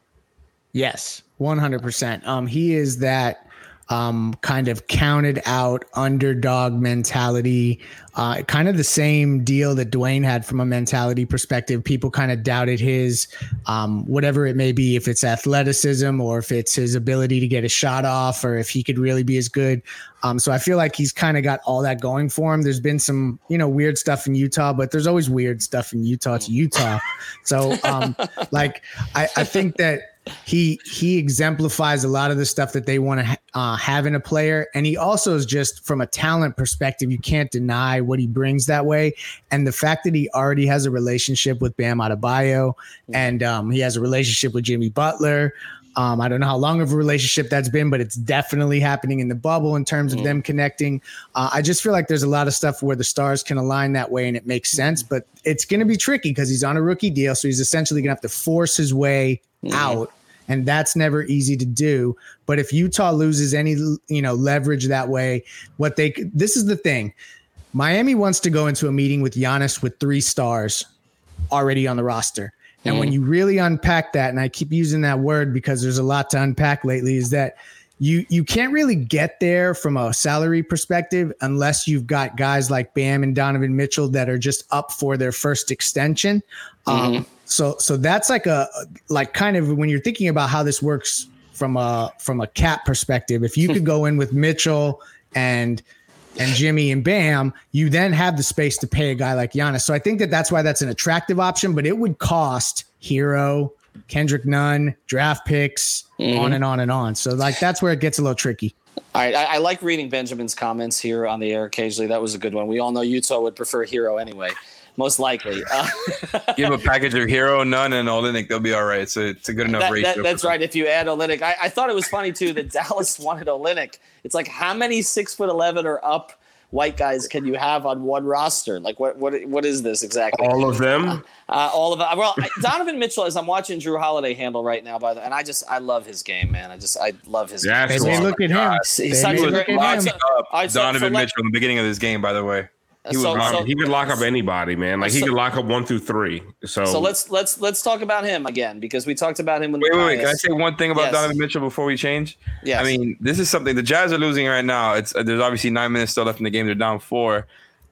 S4: Yes, one hundred percent. Um, he is that um, kind of counted out underdog mentality, uh, kind of the same deal that Dwayne had from a mentality perspective. People kind of doubted his, um, whatever it may be, if it's athleticism or if it's his ability to get a shot off or if he could really be as good. Um, so I feel like he's kind of got all that going for him. There's been some, you know, weird stuff in Utah, but there's always weird stuff in Utah. It's Utah. So um, like, I, I think that he he exemplifies a lot of the stuff that they want to ha- uh, have in a player. And he also is just from a talent perspective, you can't deny what he brings that way. And the fact that he already has a relationship with Bam Adebayo and um, he has a relationship with Jimmy Butler. Um, I don't know how long of a relationship that's been, but it's definitely happening in the bubble in terms of mm. them connecting. Uh, I just feel like there's a lot of stuff where the stars can align that way and it makes sense, but it's going to be tricky because he's on a rookie deal. So he's essentially going to have to force his way mm. out. And that's never easy to do. But if Utah loses any, you know, leverage that way, what they, this is the thing. Miami wants to go into a meeting with Giannis with three stars already on the roster. And mm. when you really unpack that, and I keep using that word because there's a lot to unpack lately, is that you you can't really get there from a salary perspective unless you've got guys like Bam and Donovan Mitchell that are just up for their first extension. Mm-hmm. Um, so so that's like a like kind of when you're thinking about how this works from a from a cap perspective. If you could go in with Mitchell and and Jimmy and Bam, you then have the space to pay a guy like Giannis. So I think that that's why that's an attractive option, but it would cost Hero, Kendrick Nunn, draft picks, mm-hmm. on and on and on. So like that's where it gets a little tricky.
S1: All right, I, I like reading Benjamin's comments here on the air occasionally. That was a good one. We all know Utah would prefer Hero anyway, most likely. Uh,
S5: Give a package of Hero, Nunn, and Olynyk. They'll be all right. So it's a good enough
S1: that,
S5: ratio.
S1: That, that's right. If you add Olynyk, I, I thought it was funny too that Dallas wanted Olynyk. It's like how many six foot eleven or up white guys can you have on one roster? Like what what what is this exactly?
S3: All of them.
S1: Uh, all of them. Well, Donovan Mitchell, as I'm watching Drew Holiday handle right now, by the and I just I love his game, man. I just I love his.
S3: Yeah,
S1: game.
S4: They look at him.
S1: He's such a great.
S5: Lock
S1: So,
S5: up
S1: all right, so-
S5: Donovan
S1: so let-
S5: Mitchell in the beginning of this game, by the way.
S3: He,
S1: so,
S3: was,
S1: so,
S3: he could lock up anybody, man. Like he
S1: so-
S3: could lock up one through three. So,
S1: so let's let's let's talk about him again because we talked about him when.
S5: Wait, wait, wait. Can I say one thing about
S1: Yes.
S5: Donovan Mitchell before we change?
S1: Yes.
S5: I mean, this is something the Jazz are losing right now. It's uh, there's obviously nine minutes still left in the game. They're down four.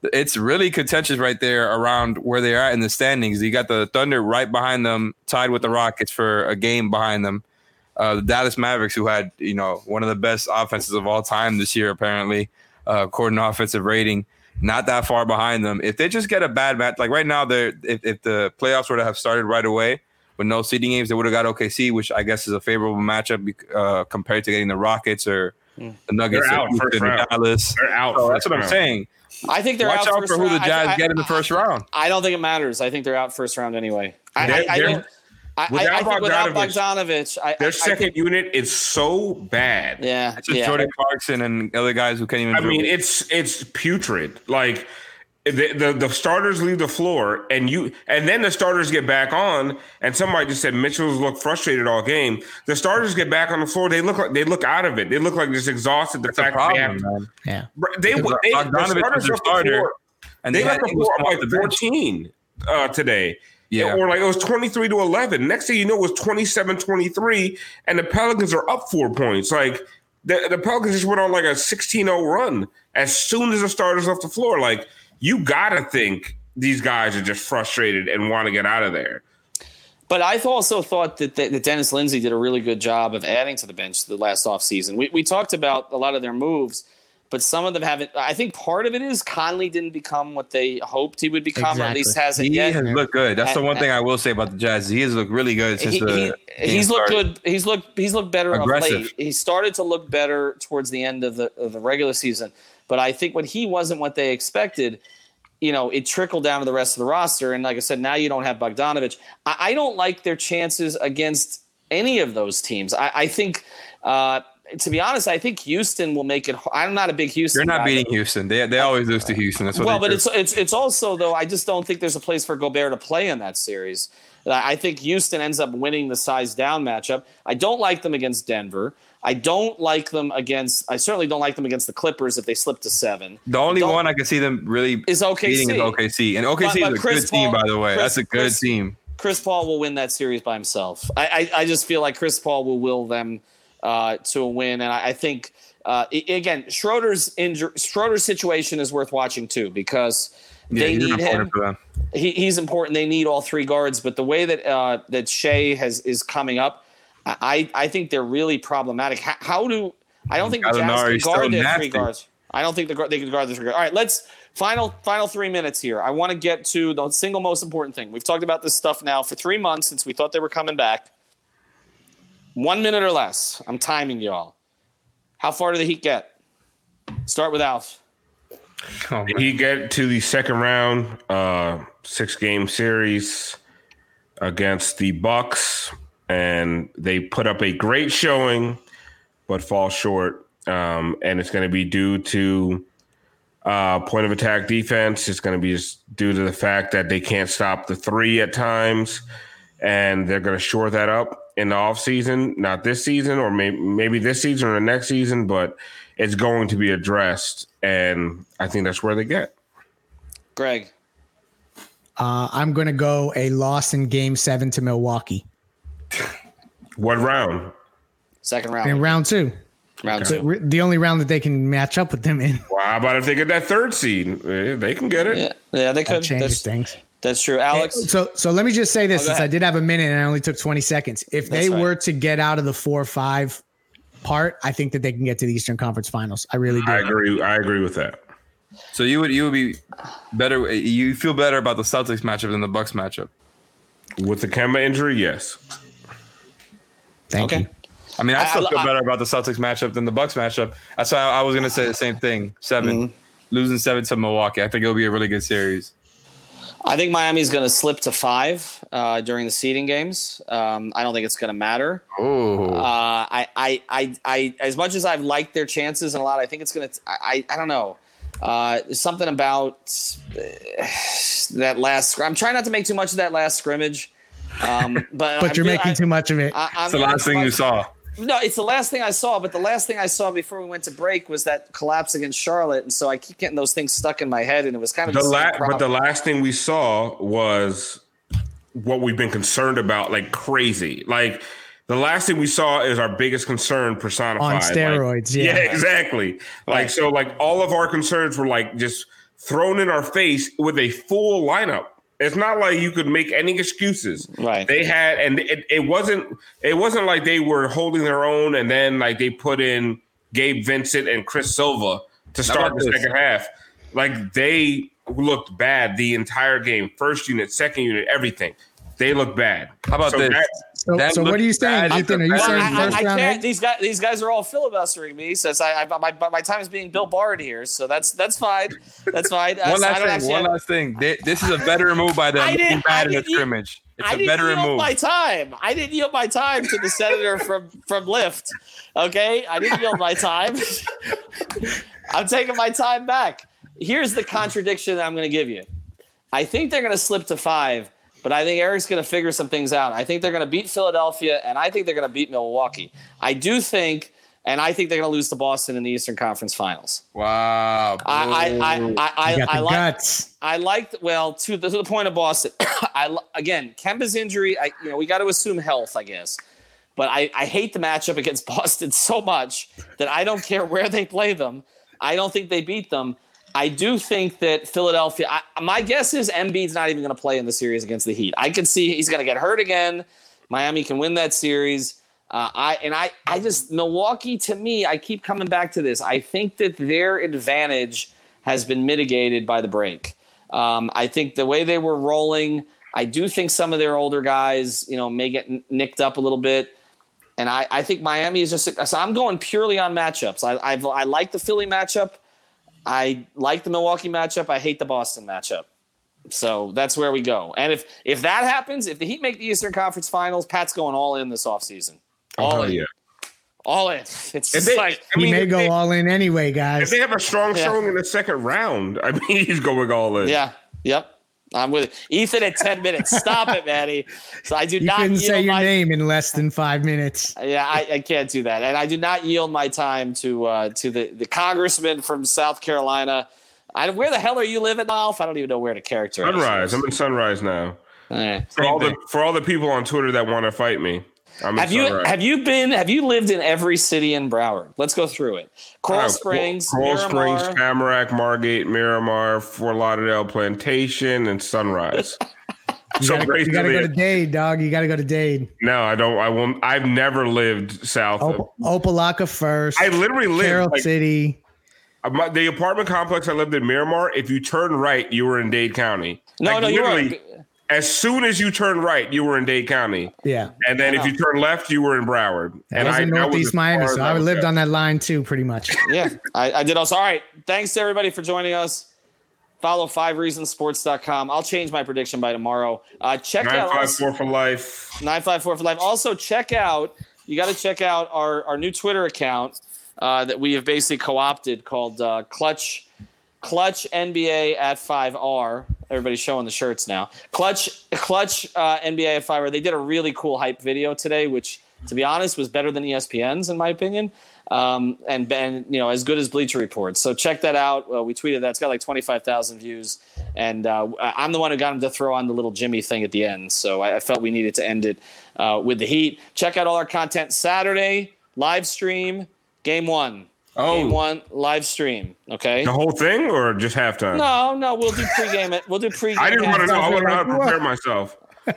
S5: it's really contentious right there around where they are at in the standings. You got the Thunder right behind them, tied with the Rockets for a game behind them. Uh, the Dallas Mavericks, who had, you know, one of the best offenses of all time this year, apparently, uh, according to offensive rating, not that far behind them. If they just get a bad match, like right now, they're if, if the playoffs were to have started right away with no seeding games, they would have got O K C, which I guess is a favorable matchup uh, compared to getting the Rockets or the Nuggets.
S3: They're out first round.
S5: Dallas.
S3: They're out.
S5: So that's what
S3: round.
S5: I'm saying.
S1: I think they're
S5: Watch
S1: out,
S5: out
S1: first
S5: for who the
S1: round.
S5: Jazz
S1: I, I,
S5: get in the first round.
S1: I don't think it matters. I think they're out first round anyway. I,
S3: They're,
S1: I, I
S3: they're,
S1: don't. I, I, I think without Bogdanovich, I,
S3: their
S1: I,
S3: second
S1: I think,
S3: unit is so bad.
S1: Yeah,
S5: It's just
S1: yeah.
S5: Jordan Clarkson and other guys who can't even.
S3: I
S5: dribble.
S3: mean, it's it's putrid. Like the, the the starters leave the floor, and you and then the starters get back on. And somebody just said Mitchell's looked frustrated all game. The starters get back on the floor. They look like they look out of it. They look like just exhausted. The
S5: That's a
S3: fact
S5: problem,
S3: that
S5: man.
S4: Yeah.
S3: they they, they
S5: Bogdanovich was their starter, and
S3: they
S5: they
S3: left
S5: had
S3: the
S5: Ingles
S3: floor
S5: come
S3: up
S5: off
S3: like
S5: the bench.
S3: fourteen uh, today.
S5: Yeah.
S3: Or like it was twenty-three to eleven. Next thing you know, it was twenty-seven twenty-three, and the Pelicans are up four points. Like the, the Pelicans just went on like a sixteen oh run as soon as the starters left the floor. Like you got to think these guys are just frustrated and want to get out of there.
S1: But I also thought that, that, that Dennis Lindsey did a really good job of adding to the bench the last offseason. We, we talked about a lot of their moves, but some of them haven't. I think part of it is Conley didn't become what they hoped he would become,
S4: Exactly.
S1: or at least hasn't
S5: He
S1: yet.
S5: has looked good. That's the
S1: And-
S5: one thing I will say about the Jazz. He has looked really good since
S1: He,
S5: the
S1: he,
S5: game
S1: he's looked
S5: started.
S1: good. He's looked he's looked better of
S5: Aggressive.
S1: late. He started to look better towards the end of the of the regular season. But I think when he wasn't what they expected, you know, it trickled down to the rest of the roster. And like I said, now you don't have Bogdanovich. I, I don't like their chances against any of those teams. I, I think, uh, to be honest, I think Houston will make it. I'm not a big Houston.
S5: You're not
S1: guy,
S5: beating
S1: but-
S5: Houston. They they always lose to Houston. That's what
S1: well,
S5: they
S1: but
S5: do.
S1: it's it's it's also though I just don't think there's a place for Gobert to play in that series. I think Houston ends up winning the size down matchup. I don't like them against Denver. I don't like them against. I certainly don't like them against the Clippers if they slip to seven.
S5: The only
S1: Don't-
S5: one I can see them really
S1: Is O K C.
S5: beating is O K C, and O K C
S1: But- but
S5: is a
S1: Chris
S5: good team,
S1: Paul-
S5: by the way.
S1: Chris-
S5: That's a good
S1: Chris-
S5: team.
S1: Chris Paul will win that series by himself. I I, I just feel like Chris Paul will will them uh, to a win, and I, I think uh, i- again Schroeder's injury, Schroeder's situation is worth watching too because
S5: Yeah,
S1: they
S5: he's
S1: need
S5: important
S1: him.
S5: for them.
S1: He, he's important. They need all three guards, but the way that uh, that Shea has is coming up, I I think they're really problematic. How, how do I don't think the Jazz can
S5: Gallinari's
S1: guard
S5: so
S1: their
S5: nasty.
S1: three guards. I don't think the, guard- they can guard the three guards. All right, let's final final three minutes here. I want to get to the single most important thing. We've talked about this stuff now for three months since we thought they were coming back. One minute or less. I'm timing y'all. How far do the Heat get? Start with Alf.
S5: Oh, man.
S3: He get to the second round, uh, six game series against the Bucks, and they put up a great showing, but fall short. Um, and it's going to be due to uh, point of attack defense. It's going to be just due to the fact that they can't stop the three at times, and they're going to shore that up in the offseason. Not this season, or maybe maybe this season or the next season, but it's going to be addressed, and I think that's where they get.
S1: Greg.
S4: Uh, I'm going to go a loss in game seven to Milwaukee
S3: What round?
S1: Second round.
S4: in round two.
S1: round
S4: So
S1: two.
S4: re- the only round that they can match up with them in.
S3: Well, how about if they get that third seed? Eh, They can get it.
S1: Yeah, yeah, they
S4: That
S1: could.
S4: changes
S1: That's,
S4: things.
S1: that's true. Alex.
S4: So so let me just say this,
S1: Oh, go
S4: since I
S1: ahead.
S4: did have a minute and I only took twenty seconds. If they
S1: That's right.
S4: were to get out of the four or five part, I think that they can get to the Eastern Conference Finals. I really do.
S3: I agree. I agree with that.
S5: So you would you would be better. You feel better about the Celtics matchup than the Bucks matchup.
S3: With the Kemba injury, yes.
S4: Thank
S1: Okay.
S4: you.
S5: I mean, I
S1: I-
S5: still
S1: I-
S5: feel
S1: I-
S5: better about the Celtics matchup than the Bucks matchup. That's why I, I was going to say the same thing. 7
S1: Mm-hmm.
S5: losing seven to Milwaukee. I think it'll be a really good series.
S1: I think Miami's going to slip to five uh, during the seeding games. Um, I don't think it's going to matter.
S5: Oh,
S1: Uh, I, I, I, I, as much as I've liked their chances and a lot, I think it's going to. I, I don't know. Uh, there's something about uh, that last. I'm trying not to make too much of that last scrimmage, um, but
S4: But
S1: I'm
S4: you're
S1: really-
S4: making
S1: I-
S4: too much of it.
S1: I, I'm
S5: it's the last thing you saw.
S1: No, it's the last thing I saw. But the last thing I saw before we went to break was that collapse against Charlotte, and so I keep getting those things stuck in my head, and it was kind of
S3: The
S1: the same
S3: la- but
S1: problem.
S3: the last thing we saw was what we've been concerned about, like crazy. Like the last thing we saw is our biggest concern personified.
S4: On
S3: Like-
S4: steroids, yeah.
S3: exactly. Like so, like all of our concerns were like just thrown in our face with a full lineup. It's not like you could make any excuses.
S1: Right.
S3: They had, and it, it wasn't it wasn't like they were holding their own and then like they put in Gabe Vincent and Chris Silva to start the second half. Like they looked bad the entire game. First unit, second unit, everything. They looked bad.
S5: How about
S3: so
S5: this?
S3: That,
S4: So,
S5: That
S4: so what are you saying,
S5: bad.
S4: Ethan? Are you
S1: Well,
S4: saying
S1: I,
S4: first
S1: I, I
S4: round?
S1: can't.
S4: Egg?
S1: These guys, these guys are all filibustering me. Says I, I my, my time is being Bill Barred here, so that's that's fine. That's fine. Uh,
S5: One
S1: so I
S5: last
S1: don't
S5: thing.
S1: actually
S5: One
S1: have-
S5: last thing. They- This is a veteran move by them.
S1: I
S5: Looking
S1: didn't-
S5: bad
S1: I
S5: in the
S1: didn't-
S5: scrimmage. It's
S1: I
S5: a
S1: didn't
S5: veteran
S1: yield
S5: move.
S1: my time. I didn't yield my time to the senator from from Lyft. Okay, I didn't yield my time. I'm taking my time back. Here's the contradiction that I'm going to give you. I think they're going to slip to five, but I think Eric's going to figure some things out. I think they're going to beat Philadelphia, and I think they're going to beat Milwaukee. I do think, and I think they're going to lose to Boston in the Eastern Conference Finals.
S5: Wow.
S1: I, I, I, I, I,
S4: You got the
S1: I like.
S4: guts.
S1: I liked well to the, to the point of Boston. I li- again Kemba's injury. I you know we got to assume health, I guess. But I, I hate the matchup against Boston so much that I don't care where they play them. I don't think they beat them. I do think that Philadelphia. I, my guess is Embiid's not even going to play in the series against the Heat. I can see he's going to get hurt again. Miami can win that series. Uh, I and I I just Milwaukee to me. I keep coming back to this. I think that their advantage has been mitigated by the break. Um, I think the way they were rolling, I do think some of their older guys, you know, may get n- nicked up a little bit. And I, I think Miami is just – so I'm going purely on matchups. I I've, I like the Philly matchup. I like the Milwaukee matchup. I hate the Boston matchup. So that's where we go. And if if that happens, if the Heat make the Eastern Conference Finals, Pat's going all in this offseason. All
S3: oh,
S1: in.
S3: yeah.
S1: All in. It's
S3: If
S1: just
S3: they,
S1: like
S3: I
S4: He
S3: mean,
S4: may
S3: if
S4: go
S3: they,
S4: all in anyway,
S3: if
S4: guys.
S3: they have a strong
S1: Yeah.
S3: showing in the second round, I mean, he's going all in.
S1: yeah, yep. I'm with it. Ethan at ten minutes. Stop it, Manny. So I do
S4: You
S1: not
S4: couldn't
S1: yield
S4: say your
S1: my,
S4: name in less than five minutes.
S1: Yeah, I, I can't do that, and I do not yield my time to uh, to the, the congressman from South Carolina. I, where the hell are you living, Alf? I don't even know where to characterize.
S3: Sunrise.
S1: this.
S3: I'm in Sunrise now.
S1: All right.
S3: For all the for all the people on Twitter that want to fight me, I'm in
S1: Have you
S3: Sunrise.
S1: have you been have you lived in every city in Broward? Let's go through it. Coral
S3: Uh,
S1: Springs,
S3: Coral
S1: Miramar.
S3: Springs, Tamarack, Margate, Miramar, Fort Lauderdale, Plantation, and Sunrise.
S4: You
S3: so
S4: gotta, go, you gotta go to
S3: basically,
S4: Dade, dog. You gotta go to Dade.
S3: no, I don't. I won't. I've never lived south of.
S4: Op- Opelika first.
S3: I literally lived
S4: Carroll
S3: like,
S4: City.
S3: uh, my, the apartment complex I lived in Miramar. If you turn right, you were in Dade County.
S1: No,
S3: Like,
S1: no, you're
S3: literally,
S1: right.
S3: As soon as you turn right, you were in Dade County.
S4: Yeah.
S3: And then
S1: I
S3: if
S1: know.
S3: you turn left, you were in Broward.
S4: I
S3: And
S4: was in
S3: that
S4: Northeast
S3: as
S4: Miami,
S3: far as
S4: so I
S3: would
S4: lived
S3: go.
S4: on that line too, pretty much.
S1: Yeah, I, I did also. All right. Thanks to everybody for joining us. Follow five reasons sports dot com. I'll change my prediction by tomorrow. Uh, check
S3: nine
S1: out
S3: five
S1: also-
S3: four for life.
S1: nine five four for life. Also, check out, you got to check out our, our new Twitter account uh, that we have basically co-opted called uh, Clutch Clutch N B A at five R. Everybody's showing the shirts now. Clutch Clutch uh, N B A at five R. They did a really cool hype video today, which, to be honest, was better than E S P N's in my opinion. Um, and, and, you know, as good as Bleacher Report. So check that out. Uh, we tweeted that. It's got like twenty-five thousand views. And uh, I'm the one who got him to throw on the little Jimmy thing at the end. So I, I felt we needed to end it uh, with the Heat. Check out all our content Saturday, live stream, game one.
S3: Oh.
S1: Game one, live stream. Okay.
S3: The whole thing or just halftime?
S1: No, no, we'll do pregame it. We'll do pregame.
S3: I didn't want to know. I
S1: halftime.
S3: want to know how to prepare myself.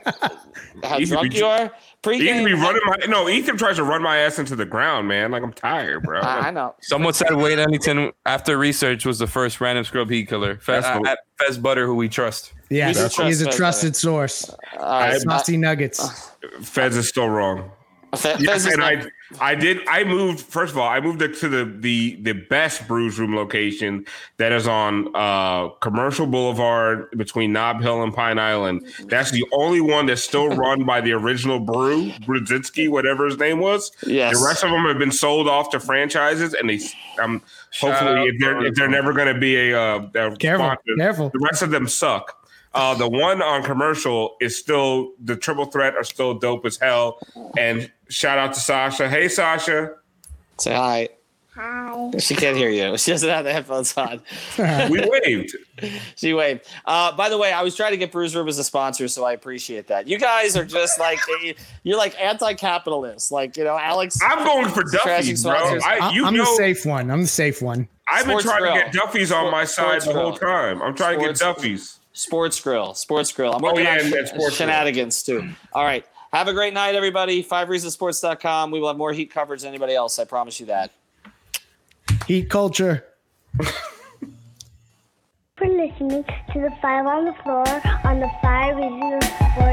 S1: How
S3: Ethan
S1: drunk
S3: be-
S1: you are. Pregame.
S3: Ethan be running my no. Ethan tries to run my ass into the ground, man. Like I'm tired, bro.
S1: I, I know.
S5: Someone said Wade Ellington, after research, was the first random scrub heat killer. Fe-
S3: That's
S5: uh,
S3: what-
S5: at Fez Butter, who we trust.
S4: Yes,
S1: He's a
S4: he's a
S1: trust-
S4: trusted source.
S1: Uh,
S4: Saucy Nuggets.
S3: Feds is still wrong.
S1: Fe-
S3: Yes,
S1: Fez is
S3: and
S1: not-
S3: I, I did. I moved. First of all, I moved to the the the best Brews Room location that is on uh, Commercial Boulevard between Nob Hill and Pine Island. That's the only one that's still run by the original brew, Brudzinski, whatever his name was.
S1: Yes.
S3: The rest of them have been sold off to franchises, and they. Um, hopefully,
S5: out
S3: if they're if they're never going to be a, uh, a
S4: Careful,
S3: sponsor,
S4: careful.
S3: the rest of them suck. Uh, the one on Commercial is still the Triple Threat are still dope as hell. And shout out to Sasha. Hey, Sasha.
S1: Say hi.
S6: Hi.
S1: She can't hear you. She doesn't have the headphones on.
S3: We waved.
S1: She waved. Uh, by the way, I was trying to get Brews Room as a sponsor, so I appreciate that. You guys are just like you're like anti-capitalist, like you know, Alex.
S3: I'm going for Duffy's, bro. I, you
S4: I'm
S3: know,
S4: the safe one. I'm the safe one.
S3: I've been
S1: Sports
S3: trying
S1: Grill.
S3: to get Duffy's on my side
S1: Sports
S3: the whole
S1: Grill.
S3: time. I'm trying
S1: Sports-
S3: to get Duffy's.
S1: Sports Grill, Sports Grill. I'm
S3: Oh,
S1: working
S3: yeah,
S1: on
S3: and
S1: sh-
S3: then Sports Grill.
S1: shenanigans too. All right, have a great night, everybody. five reasons sports dot com. We will have more Heat coverage than anybody else. I promise you that.
S4: Heat culture.
S6: For listening to the Five on the Floor on the Five Reasons Sports